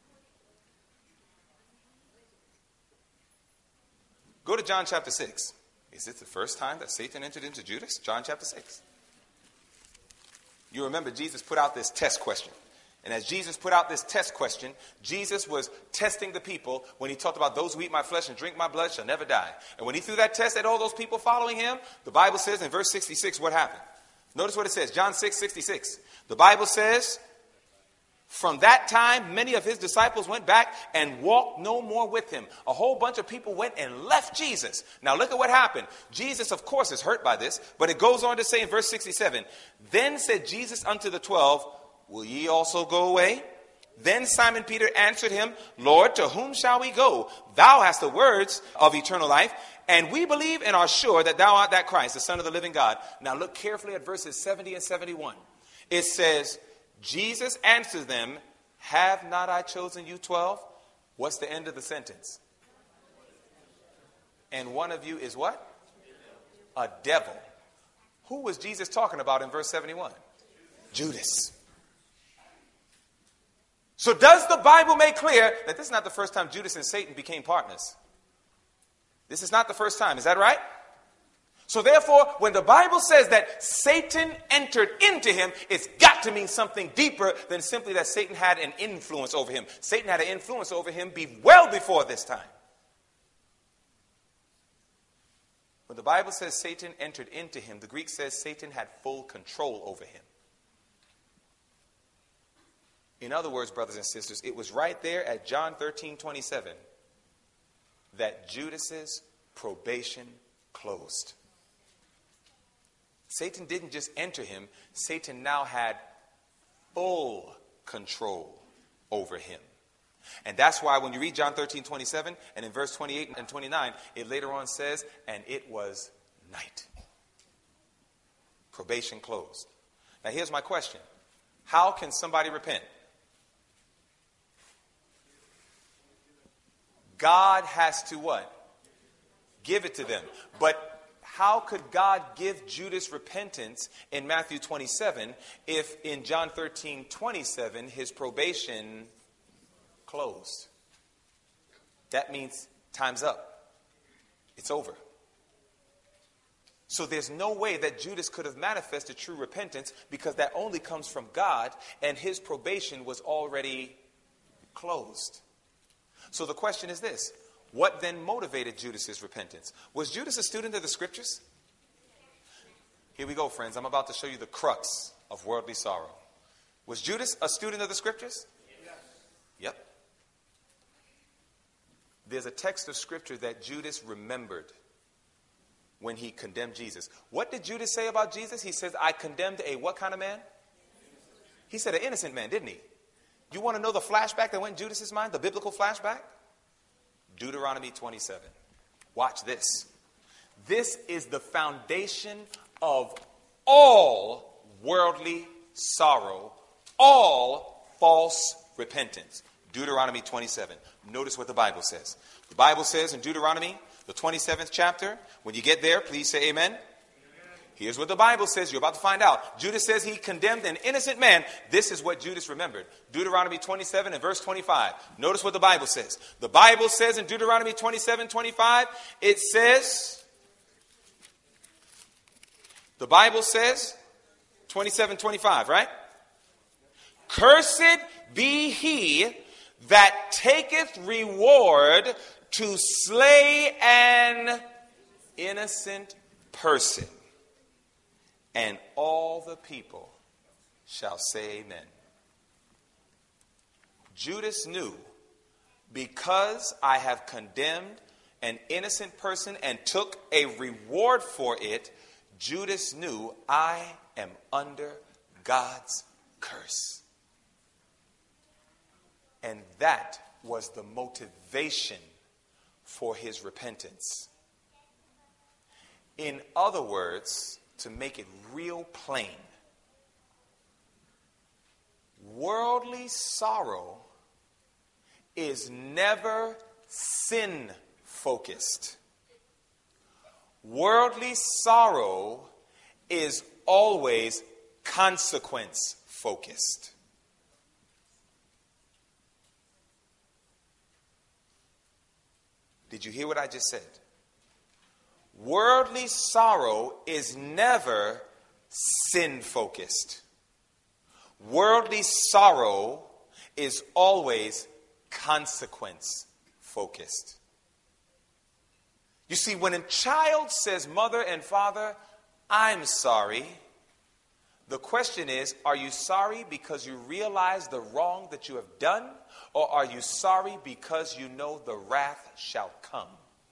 Go to John chapter six. Is it the first time that Satan entered into Judas? John chapter six. You remember Jesus put out this test question. And as Jesus put out this test question, Jesus was testing the people when he talked about those who eat my flesh and drink my blood shall never die. And when he threw that test at all those people following him, the Bible says in verse sixty-six what happened. Notice what it says, John six sixty-six. The Bible says, from that time, many of his disciples went back and walked no more with him. A whole bunch of people went and left Jesus. Now look at what happened. Jesus, of course, is hurt by this, but it goes on to say in verse sixty-seven, then said Jesus unto the twelve, will ye also go away? Then Simon Peter answered him, Lord, to whom shall we go? Thou hast the words of eternal life, and we believe and are sure that thou art that Christ, the Son of the living God. Now look carefully at verses seventy and seventy-one. It says, Jesus answers them, have not I chosen you twelve? What's the end of the sentence? And one of you is what? A devil. Who was Jesus talking about in verse seventy-one? Judas. So does the Bible make clear that this is not the first time Judas and Satan became partners? This is not the first time. Is that right? So therefore, when the Bible says that Satan entered into him, it's got to mean something deeper than simply that Satan had an influence over him. Satan had an influence over him be well before this time. When the Bible says Satan entered into him, the Greek says Satan had full control over him. In other words, brothers and sisters, it was right there at John thirteen twenty-seven that Judas's probation closed. Satan didn't just enter him. Satan now had full control over him. And that's why when you read John thirteen twenty-seven and in verse twenty-eight and twenty-nine, it later on says, and it was night. Probation closed. Now here's my question. How can somebody repent? God has to what? Give it to them. But how could God give Judas repentance in Matthew twenty-seven if in John thirteen twenty-seven his probation closed? That means time's up. It's over. So there's no way that Judas could have manifested true repentance because that only comes from God and his probation was already closed. So the question is this: what then motivated Judas's repentance? Was Judas a student of the scriptures? Here we go, friends. I'm about to show you the crux of worldly sorrow. Was Judas a student of the scriptures? Yes. Yep. There's a text of scripture that Judas remembered when he condemned Jesus. What did Judas say about Jesus? He says, I condemned a what kind of man? He said an innocent man, didn't he? You want to know the flashback that went in Judas's mind? The biblical flashback? Deuteronomy twenty-seven. Watch this. This is the foundation of all worldly sorrow, all false repentance. Deuteronomy twenty-seven. Notice what the Bible says. The Bible says in Deuteronomy, the twenty-seventh chapter, when you get there, please say amen. Here's what the Bible says. You're about to find out. Judas says he condemned an innocent man. This is what Judas remembered. Deuteronomy twenty-seven and verse twenty-five. Notice what the Bible says. The Bible says in Deuteronomy twenty-seven, twenty-five, it says, the Bible says, twenty-seven, twenty-five, right? Cursed be he that taketh reward to slay an innocent person. And all the people shall say amen. Judas knew, because I have condemned an innocent person and took a reward for it, Judas knew I am under God's curse. And that was the motivation for his repentance. In other words, to make it real plain, worldly sorrow is never sin-focused. Worldly sorrow is always consequence-focused. Did you hear what I just said? Worldly sorrow is never sin-focused. Worldly sorrow is always consequence-focused. You see, when a child says, Mother and Father, I'm sorry, the question is, are you sorry because you realize the wrong that you have done? Or are you sorry because you know the wrath shall come?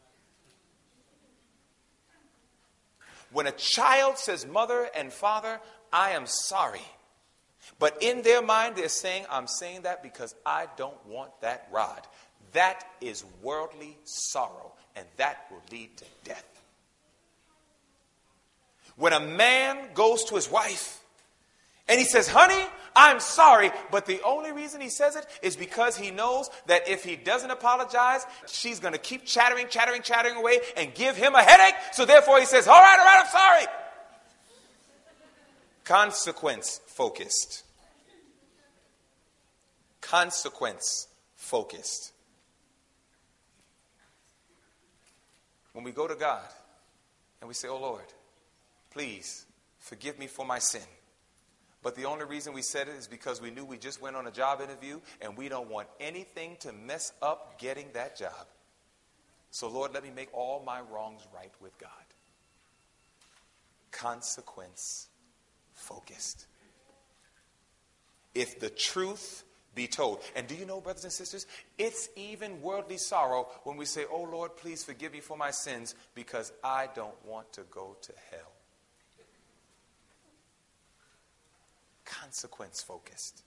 When a child says, Mother and Father, I am sorry, but in their mind they're saying, I'm saying that because I don't want that rod. That is worldly sorrow, and that will lead to death. When a man goes to his wife and he says, honey, I'm sorry, but the only reason he says it is because he knows that if he doesn't apologize, she's going to keep chattering, chattering, chattering away and give him a headache. So therefore he says, all right, all right, I'm sorry. Consequence focused. Consequence focused. When we go to God and we say, oh Lord, please forgive me for my sin. But the only reason we said it is because we knew we just went on a job interview and we don't want anything to mess up getting that job. So Lord, let me make all my wrongs right with God. Consequence focused. If the truth be told. And do you know, brothers and sisters, it's even worldly sorrow when we say, oh Lord, please forgive me for my sins because I don't want to go to hell. Consequence focused.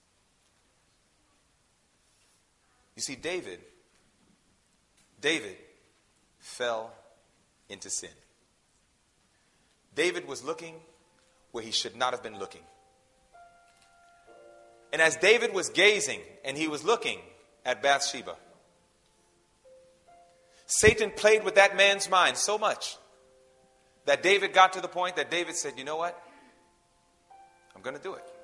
You see, David, David fell into sin. David was looking where he should not have been looking. And as David was gazing and he was looking at Bathsheba, Satan played with that man's mind so much that David got to the point that David said, you know what? I'm going to do it.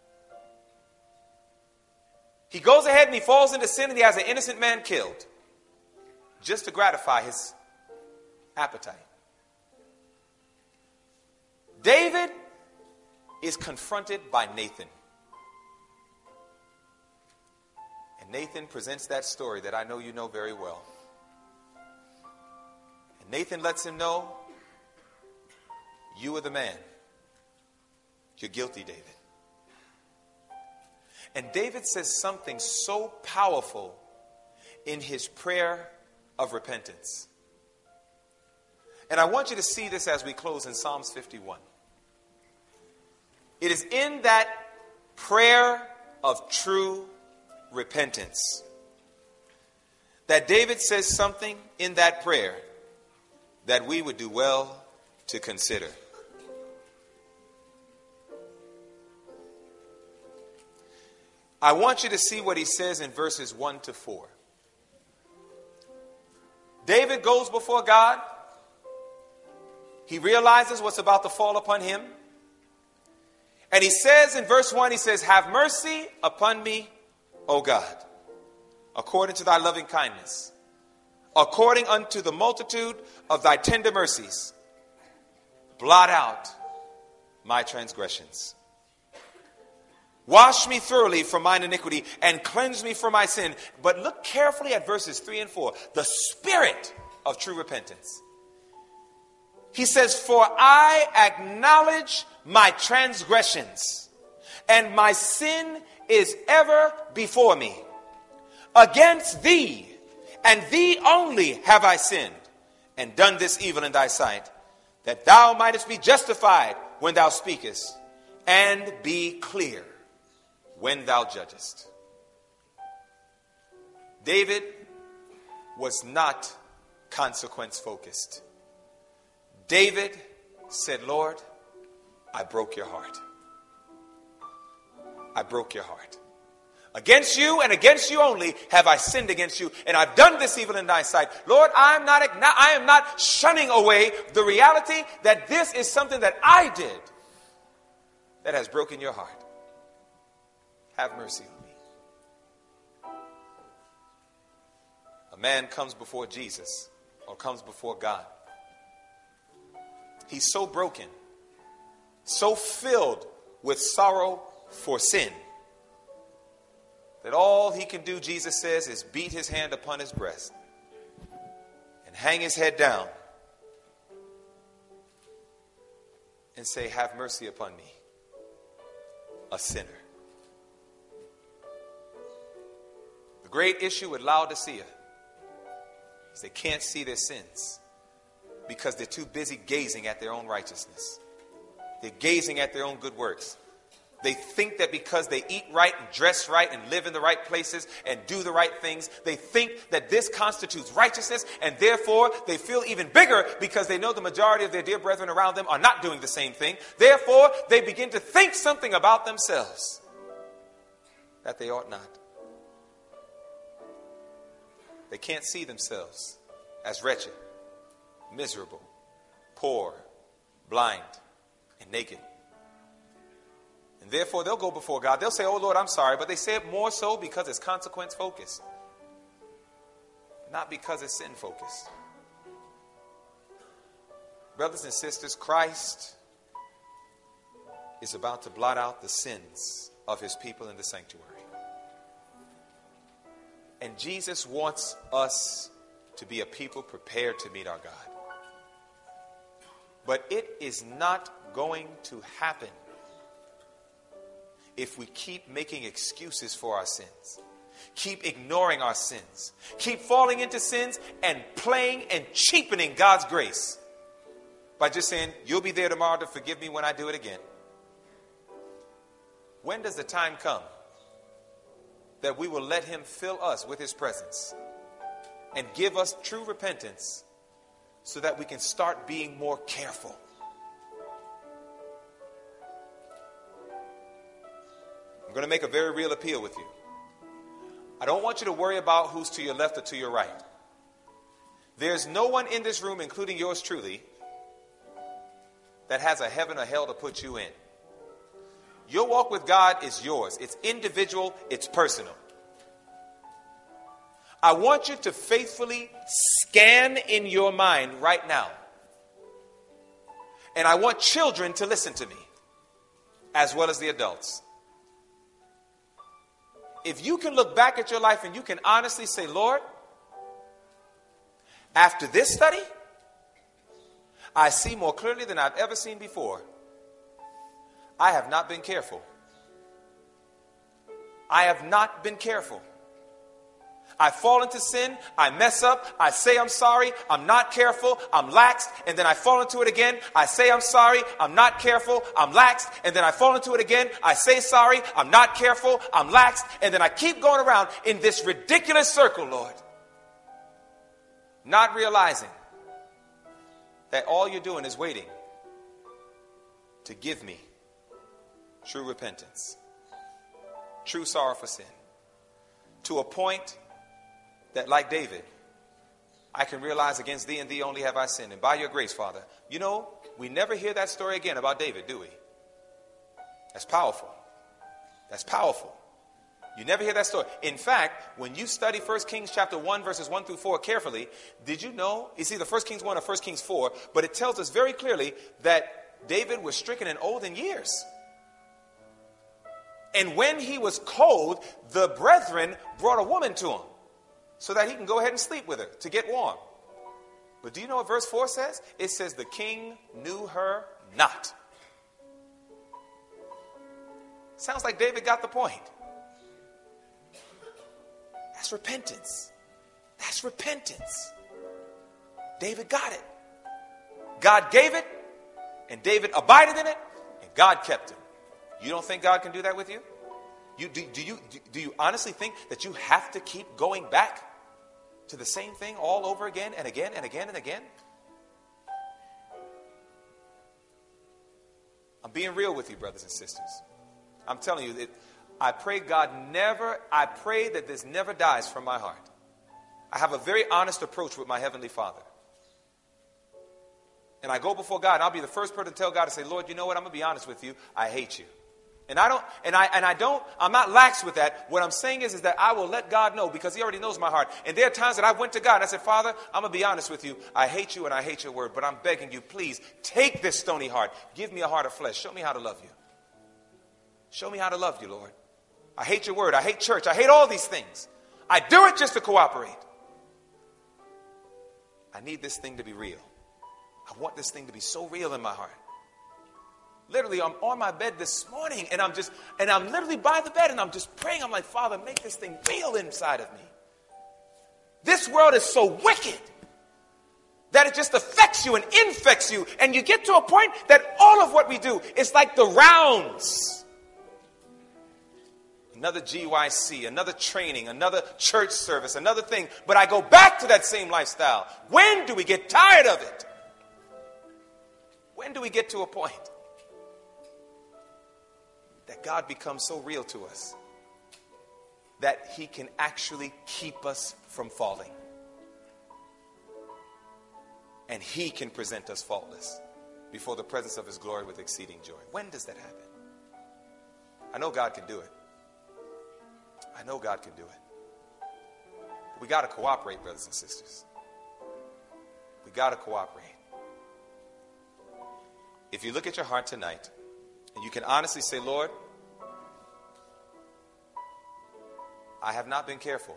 He goes ahead and he falls into sin and he has an innocent man killed just to gratify his appetite. David is confronted by Nathan. And And Nathan presents that story that I know you know very well. And Nathan lets him know, you are the man. You're guilty, David. And David says something so powerful in his prayer of repentance. And I want you to see this as we close in Psalms fifty-one. It is in that prayer of true repentance that David says something in that prayer that we would do well to consider. I want you to see what he says in verses one to four. David goes before God. He realizes what's about to fall upon him. And he says in verse one, he says, have mercy upon me, O God, according to thy loving kindness, according unto the multitude of thy tender mercies, blot out my transgressions. Wash me thoroughly from mine iniquity and cleanse me from my sin. But look carefully at verses three and four. The spirit of true repentance. He says, for I acknowledge my transgressions, and my sin is ever before me. Against thee, and thee only have I sinned, and done this evil in thy sight, that thou mightest be justified when thou speakest, and be clear when thou judgest. David was not consequence focused. David said, Lord, I broke your heart. I broke your heart. Against you and against you only have I sinned against you, and I've done this evil in thy sight. Lord, I am not, I am not shunning away the reality that this is something that I did that has broken your heart. Have mercy on me. A man comes before Jesus or comes before God. He's so broken, so filled with sorrow for sin, that all he can do, Jesus says, is beat his hand upon his breast and hang his head down and say, have mercy upon me, a sinner. The great issue with Laodicea is they can't see their sins because they're too busy gazing at their own righteousness. They're gazing at their own good works. They think that because they eat right and dress right and live in the right places and do the right things, they think that this constitutes righteousness, and therefore they feel even bigger because they know the majority of their dear brethren around them are not doing the same thing. Therefore, they begin to think something about themselves that they ought not. They can't see themselves as wretched, miserable, poor, blind, and naked. And therefore, they'll go before God. They'll say, oh, Lord, I'm sorry. But they say it more so because it's consequence focused, not because it's sin focused. Brothers and sisters, Christ is about to blot out the sins of his people in the sanctuary. And Jesus wants us to be a people prepared to meet our God. But it is not going to happen if we keep making excuses for our sins, keep ignoring our sins, keep falling into sins and playing and cheapening God's grace by just saying, you'll be there tomorrow to forgive me when I do it again. When does the time come that we will let him fill us with his presence and give us true repentance so that we can start being more careful? I'm going to make a very real appeal with you. I don't want you to worry about who's to your left or to your right. There's no one in this room, including yours truly, that has a heaven or hell to put you in. Your walk with God is yours. It's individual. It's personal. I want you to faithfully scan in your mind right now. And I want children to listen to me, as well as the adults. if you can look back at your life and you can honestly say, Lord, after this study, I see more clearly than I've ever seen before. I have not been careful. I have not been careful. I fall into sin, I mess up, I say I'm sorry, I'm not careful, I'm laxed, and then I fall into it again, I say I'm sorry, I'm not careful, I'm laxed, and then I fall into it again, I say sorry, I'm not careful, I'm laxed, and then I keep going around in this ridiculous circle, Lord. Not realizing that all you're doing is waiting to give me true repentance, true sorrow for sin, to a point that, like David, I can realize against thee and thee only have I sinned. And by your grace, Father, you know, we never hear that story again about David, do we? That's powerful. That's powerful. You never hear that story. In fact, when you study First Kings chapter one, verses one through four carefully, did you know, it's either First Kings one or First Kings four, but it tells us very clearly that David was stricken and old in years. And when he was cold, the brethren brought a woman to him, so that he can go ahead and sleep with her to get warm. But do you know what verse four says? It says the king knew her not. Sounds like David got the point. That's repentance. That's repentance. David got it. God gave it, and David abided in it, and God kept it. You don't think God can do that with you? You, do, do, you, do, do you honestly think that you have to keep going back to the same thing all over again and again and again and again? I'm being real with you, brothers and sisters. I'm telling you, that I pray God never, I pray that this never dies from my heart. I have a very honest approach with my Heavenly Father. And I go before God, and I'll be the first person to tell God to say, Lord, you know what? I'm going to be honest with you. I hate you. And I don't, and I, and I don't, I'm not lax with that. What I'm saying is, is that I will let God know, because he already knows my heart. And there are times that I went to God and I said, Father, I'm going to be honest with you. I hate you and I hate your word, but I'm begging you, please take this stony heart. Give me a heart of flesh. Show me how to love you. Show me how to love you, Lord. I hate your word. I hate church. I hate all these things. I do it just to cooperate. I need this thing to be real. I want this thing to be so real in my heart. Literally, I'm on my bed this morning, and I'm just, and I'm literally by the bed, and I'm just praying. I'm like, Father, make this thing real inside of me. This world is so wicked that it just affects you and infects you, and you get to a point that all of what we do is like the rounds. Another G Y C, another training, another church service, another thing, but I go back to that same lifestyle. When do we get tired of it? When do we get to a point that God becomes so real to us that he can actually keep us from falling? And he can present us faultless before the presence of his glory with exceeding joy. When does that happen? I know God can do it. I know God can do it. But we got to cooperate, brothers and sisters. We got to cooperate. If you look at your heart tonight, and you can honestly say, Lord, I have not been careful.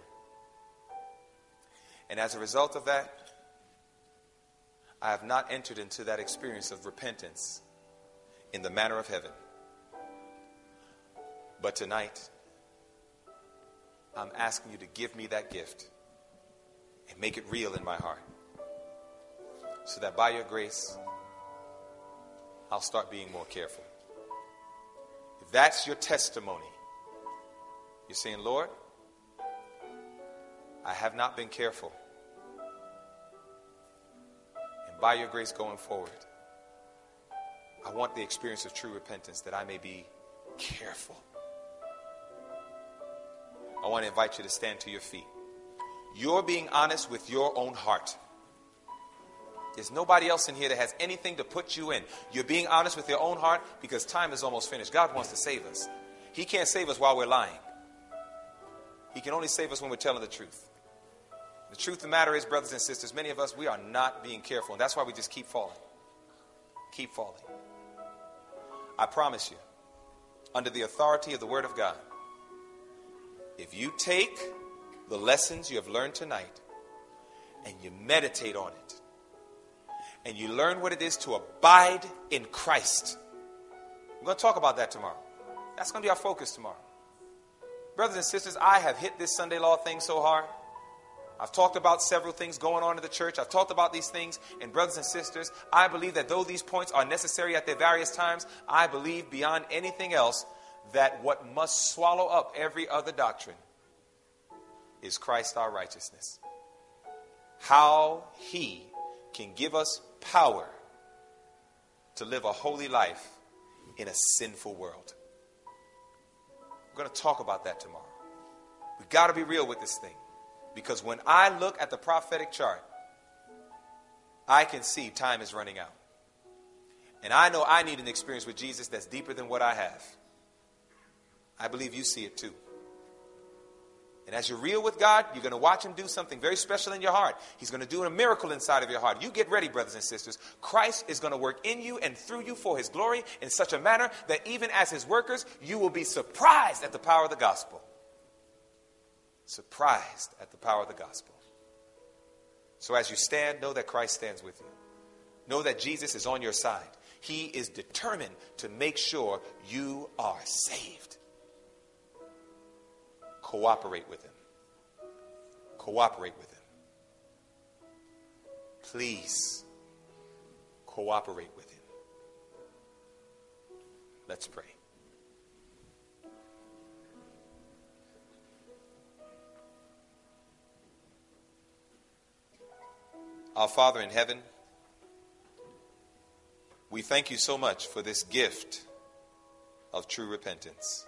And as a result of that, I have not entered into that experience of repentance in the manner of heaven. But tonight, I'm asking you to give me that gift and make it real in my heart, so that by your grace, I'll start being more careful. If that's your testimony, you're saying, Lord, I have not been careful. And by your grace going forward, I want the experience of true repentance, that I may be careful. I want to invite you to stand to your feet. You're being honest with your own heart. There's nobody else in here that has anything to put you in. You're being honest with your own heart because time is almost finished. God wants to save us. He can't save us while we're lying. He can only save us when we're telling the truth. The truth of the matter is, brothers and sisters, many of us, we are not being careful. And that's why we just keep falling. Keep falling. I promise you, under the authority of the Word of God, if you take the lessons you have learned tonight and you meditate on it, and you learn what it is to abide in Christ. We're going to talk about that tomorrow. That's going to be our focus tomorrow. Brothers and sisters, I have hit this Sunday law thing so hard. I've talked about several things going on in the church. I've talked about these things. And brothers and sisters, I believe that though these points are necessary at their various times, I believe beyond anything else that what must swallow up every other doctrine is Christ our righteousness. How he can give us power to live a holy life in a sinful world. We're going to talk about that tomorrow. We've got to be real with this thing. Because when I look at the prophetic chart, I can see time is running out. And I know I need an experience with Jesus that's deeper than what I have. I believe you see it too. And as you're real with God, you're going to watch him do something very special in your heart. He's going to do a miracle inside of your heart. You get ready, brothers and sisters. Christ is going to work in you and through you for his glory in such a manner that even as his workers, you will be surprised at the power of the gospel. Surprised at the power of the gospel. So as you stand, know that Christ stands with you. Know that Jesus is on your side. He is determined to make sure you are saved. Cooperate with him. Cooperate with him. Please cooperate with him. Let's pray. Our Father in heaven, we thank you so much for this gift of true repentance.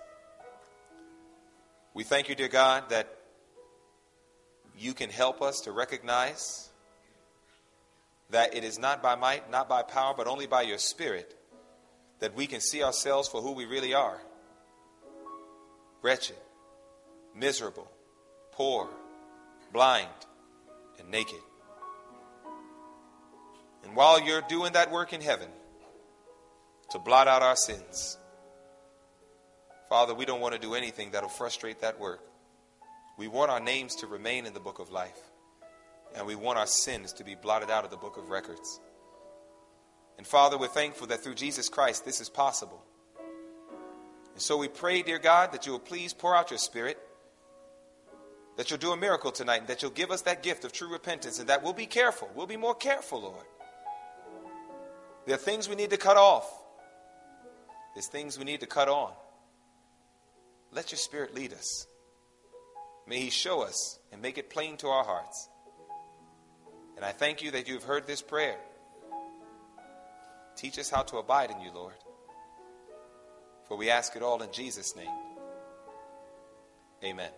We thank you, dear God, that you can help us to recognize that it is not by might, not by power, but only by your Spirit that we can see ourselves for who we really are. Wretched, miserable, poor, blind, and naked. And while you're doing that work in heaven to blot out our sins, Father, we don't want to do anything that'll frustrate that work. We want our names to remain in the book of life. And we want our sins to be blotted out of the book of records. And Father, we're thankful that through Jesus Christ this is possible. And so we pray, dear God, that you will please pour out your Spirit, that you'll do a miracle tonight, and that you'll give us that gift of true repentance, and that we'll be careful. We'll be more careful, Lord. There are things we need to cut off. There's things we need to cut on. Let your Spirit lead us. May he show us and make it plain to our hearts. And I thank you that you've heard this prayer. Teach us how to abide in you, Lord. For we ask it all in Jesus' name. Amen.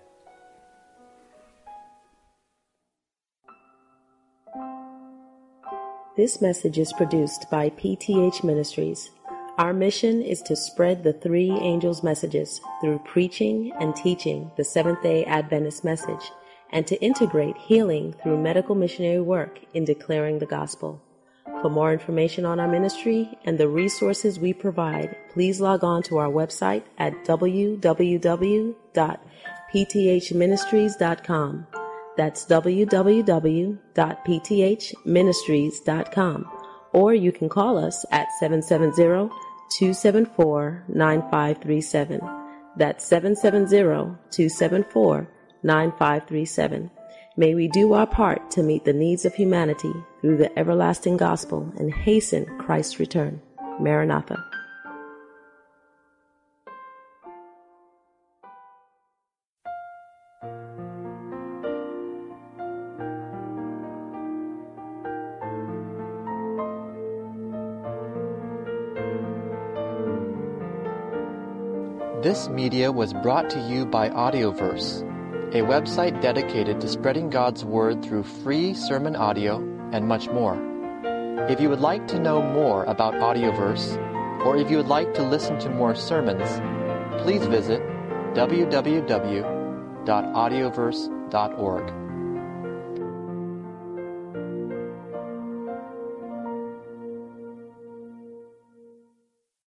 This message is produced by P T H Ministries. Our mission is to spread the three angels' messages through preaching and teaching the Seventh-day Adventist message, and to integrate healing through medical missionary work in declaring the gospel. For more information on our ministry and the resources we provide, please log on to our website at w w w dot p t h ministries dot com. That's w w w dot p t h ministries dot com. Or you can call us at seven seven zero, two seven four, nine five three seven. That's seven seven zero, two seven four, nine five three seven. May we do our part to meet the needs of humanity through the everlasting gospel and hasten Christ's return. Maranatha. This media was brought to you by Audioverse, a website dedicated to spreading God's Word through free sermon audio and much more. If you would like to know more about Audioverse, or if you would like to listen to more sermons, please visit w w w dot audioverse dot org.